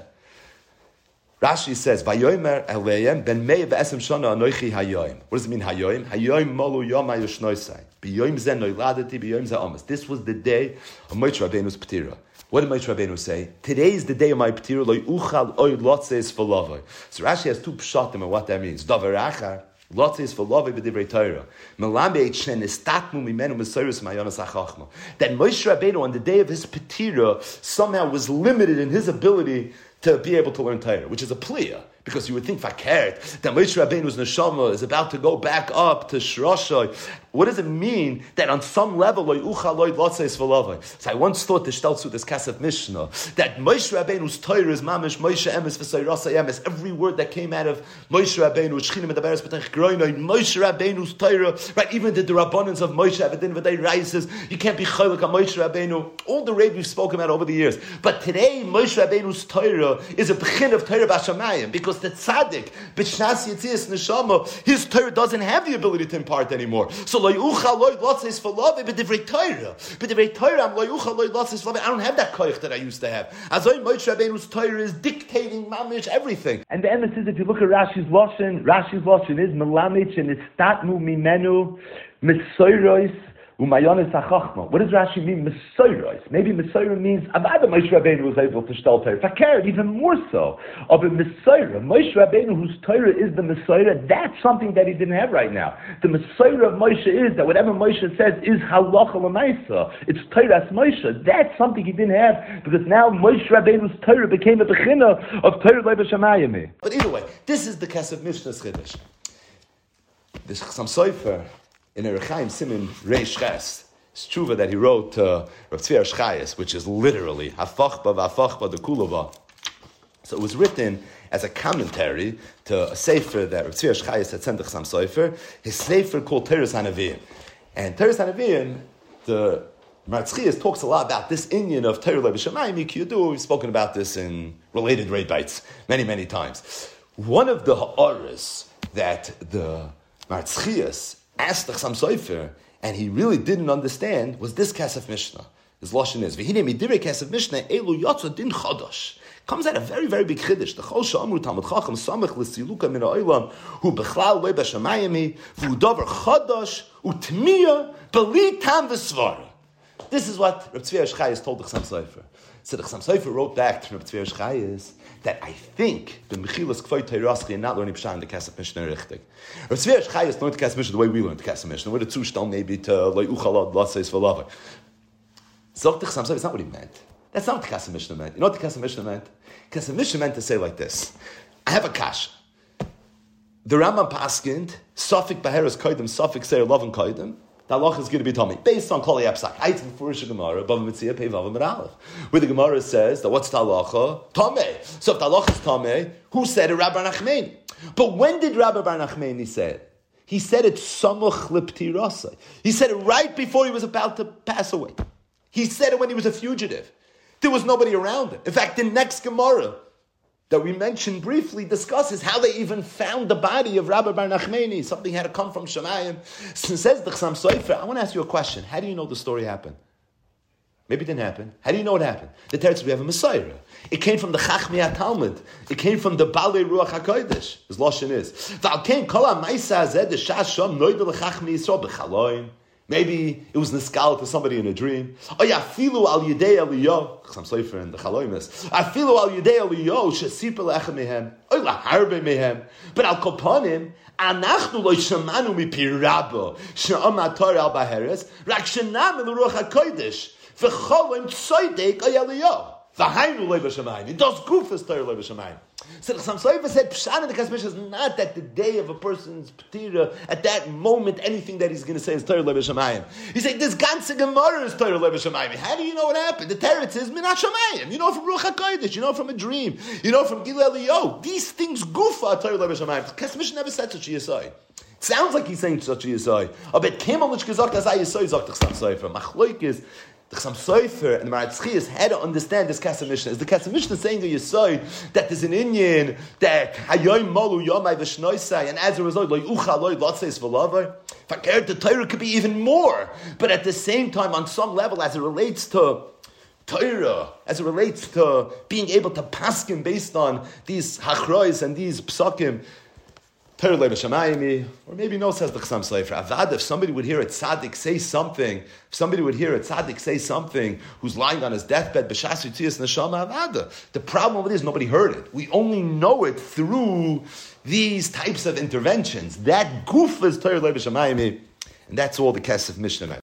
Rashi says v'yimer aleihem ben mei v'esem shana anochi hayoim. What does it mean hayoim? Hayoim molu yom hayushnoisai b'yoim zeh noiladeti b'yoim zeh amas. This was the day of Moshe Rabbeinu's Petira. What did Moshe Rabbeinu say? Today is the day of my Petira lo yuchal oid lotzes v'lavoi. So Rashi has two pshatim and what that means. Davar achar. Lots is for love b'divrei Torah. Melambe shen istatmu mimenu mesorus mayonas hachachma. That Moshe Rabbeinu on the day of his Petira somehow was limited in his ability to be able to learn Torah, which is a pliya. Because you would think fakert that Moshe Rabbeinu's neshama is about to go back up to Shroshay. What does it mean that on some level loy ucha loy lotzeis v'lavai? So I once thought to shtaltzu this Kesef Mishnah that Moshe Rabbeinu's Torah is mamish Moshe emes v'sayrasa emes. Every word that came out of Moshe Rabbeinu, shchinim medaberes b'tech groinoi, Moshe Rabbeinu's Torah, right? Even the derabbanans of Moshe Avadin v'day rises. You can't be chaylik on Moshe Rabbeinu. All the rabbis we've spoken about over the years, but today Moshe Rabbeinu's Torah is a bechin of Torah b'shamayim because because the tzaddik, b'shnas yitzias neshama, his Torah doesn't have the ability to impart anymore. So lo yuchal lo lotzes v'love b'divrei Torah. B'divrei Torah, I'm lo yuchal lo lotzes v'love. I don't have that koich that I used to have. Azoi Moshe Rabbeinu's Torah is dictating mamish everything. And the emphasis, if you look at Rashi's Lashon, Rashi's Lashon is melamich and it's statnu mimenu misoyros. Umayonis hachachma. What does Rashi mean? Mesoros. Maybe Mesoros means Avada Moshe Rabbeinu was able to shtel Torah. Fakir, even more so. Of a Mesorah, Moshe Rabbeinu, whose Torah is the Mesorah, that's something that he didn't have right now. The Mesorah of Moshe is that whatever Moshe says is halacha l'maisa. It's Torah's Moshe. That's something he didn't have because now Moshe Rabbeinu's Torah became a bechina of Torah Leba Shamayim. But either way, this is the Kesef Mishnah's Chiddush. This Chassam Sofer in Orach Chaim Simin Reish Ches, it's tshuva that he wrote to uh, Rav Tzvi Arshchayis, which is literally Hafachba v'Hafachba de Kulava. So it was written as a commentary to a sefer that Rav Tzvi Arshchayis had sent to Chassam Sofer, his sefer called Teres HaNeviim. And Teres HaNeviim, the Marzchias talks a lot about this inyan of Torah Leba Shamayim Kiyudu. We've spoken about this in related Rei Bites many, many times. One of the ha'aras that the Marzchias asked the Chassam Sofer, and he really didn't understand, was this Kesef Mishnah. His lashon is v'hine midirei Kesef Mishnah elu yotza din chadash. Comes out a very, very big chiddush. The chol she'amru Talmud Chacham samech l'siluka min ha'olam hu b'chlal lo b'shamayim v'hu davar chadash u'tmiya b'li tam v'svara. This is what Rav Tzvi Arshchayis told the Chassam Sofer. So the Chassam Sofer wrote back to Rav Tzvi Arshchayis that I think the Mechilas K'vay Teiraski and not learning Pshat in the Kesef Mishnah richtig. Rav Tzvi Arshchayis learned the Kesef Mishnah the way we learned the Kesef Mishnah, with a Zushtal maybe to Lo Yuchalad Latzeis V'Lavai. Zog the Chassam Sofer, it's not what he meant. That's not what the Kesef Mishnah meant. You know what the Kesef Mishnah meant? The Kesef Mishnah meant to say like this. I have a kasha. The Rambam paskind, Safik Beheres Koidim, Safik Seir Lovin Koidim, the halacha is going to be Tomei, based on Kol Yapsak. Aitzim Furish Gemara, Bava Mitzia, Pei Vava Meralev. Where the Gemara says that what's the halacha? Tomei. So if the halacha is Tomei, who said it? Rabbi Nachmani. But when did Rabbi Bar Nachmani say it? He said it Samuch Liptirasai. He said it right before he was about to pass away. He said it when he was a fugitive. There was nobody around him. In fact, the next Gemara that we mentioned briefly discusses how they even found the body of Rabbi Bar Nachmani. Something had to come from Shemayim. So says the Chassam Sofer, I want to ask you a question. How do you know the story happened? Maybe it didn't happen. How do you know it happened? The Teretz, we have a Messiah. It came from the Chachmi HaTalmud. It came from the Balei Ruach HaKodesh. His lashon is, V'alkein kol ha'maisa hazeh d'shas sham noida l'chachmi Yisrael b'chaloim. Maybe it was niskal to somebody in a dream. Oh yeah, afilu al yidei Eliyahu. Chassam Sofer and the Chaloimus. Afilu al yidei Eliyahu shesipel echem mehem. Oy laharbe mehem. But al kopanim, anachnu lo shamanu mipi Rabbo she'amar Torah al baheres rak shenam el ruach hakodesh v'cholim tzoydek oy Eliyahu. V'hainu lo b'shamayim. It does gufas Torah lo b'shamayim. So the Chassam Sofer said, Pshat in the Kesef Mishnah is not that the day of a person's P'tira, at that moment, anything that he's going to say is Torah Leba Shamayim. He said, this ganze Gemara is Torah Leba Shamayim. How do you know what happened? The Teretz is Minat Shamayim. You know from Ruach HaKodesh. You know from a dream. You know from Gilui Eliyahu. These things goofa Torah Leba Shamayim. The Kesef Mishnah never said such a Yisai. It sounds like he's saying such a Yisai. Aber Kemal Nich gesagt, as I Yisai, sagt the Chassam Sofer. Machloik is, the Chassam Sofer and the Marzchias had to understand this Kesef Mishnah. Is the Kesef Mishnah saying to Yisai that there's an inyan that Hayoim Malu Yomai V'Shnoisai, and as a result, like Ucha Loi Lotzeis V'Lavai. Fakir, the Torah could be even more, but at the same time, on some level, as it relates to Torah, as it relates to being able to paskin based on these hachrois and these psakim, Torah Leba Shamayim, or maybe no, says the Chassam Sofer. Avad, if somebody would hear a tzaddik say something, if somebody would hear a tzaddik say something who's lying on his deathbed, b'shas yitzias neshama avada. The problem with it is nobody heard it. We only know it through these types of interventions. That goof is Torah Leba Shamayim, and that's all the Kesef Mishnah.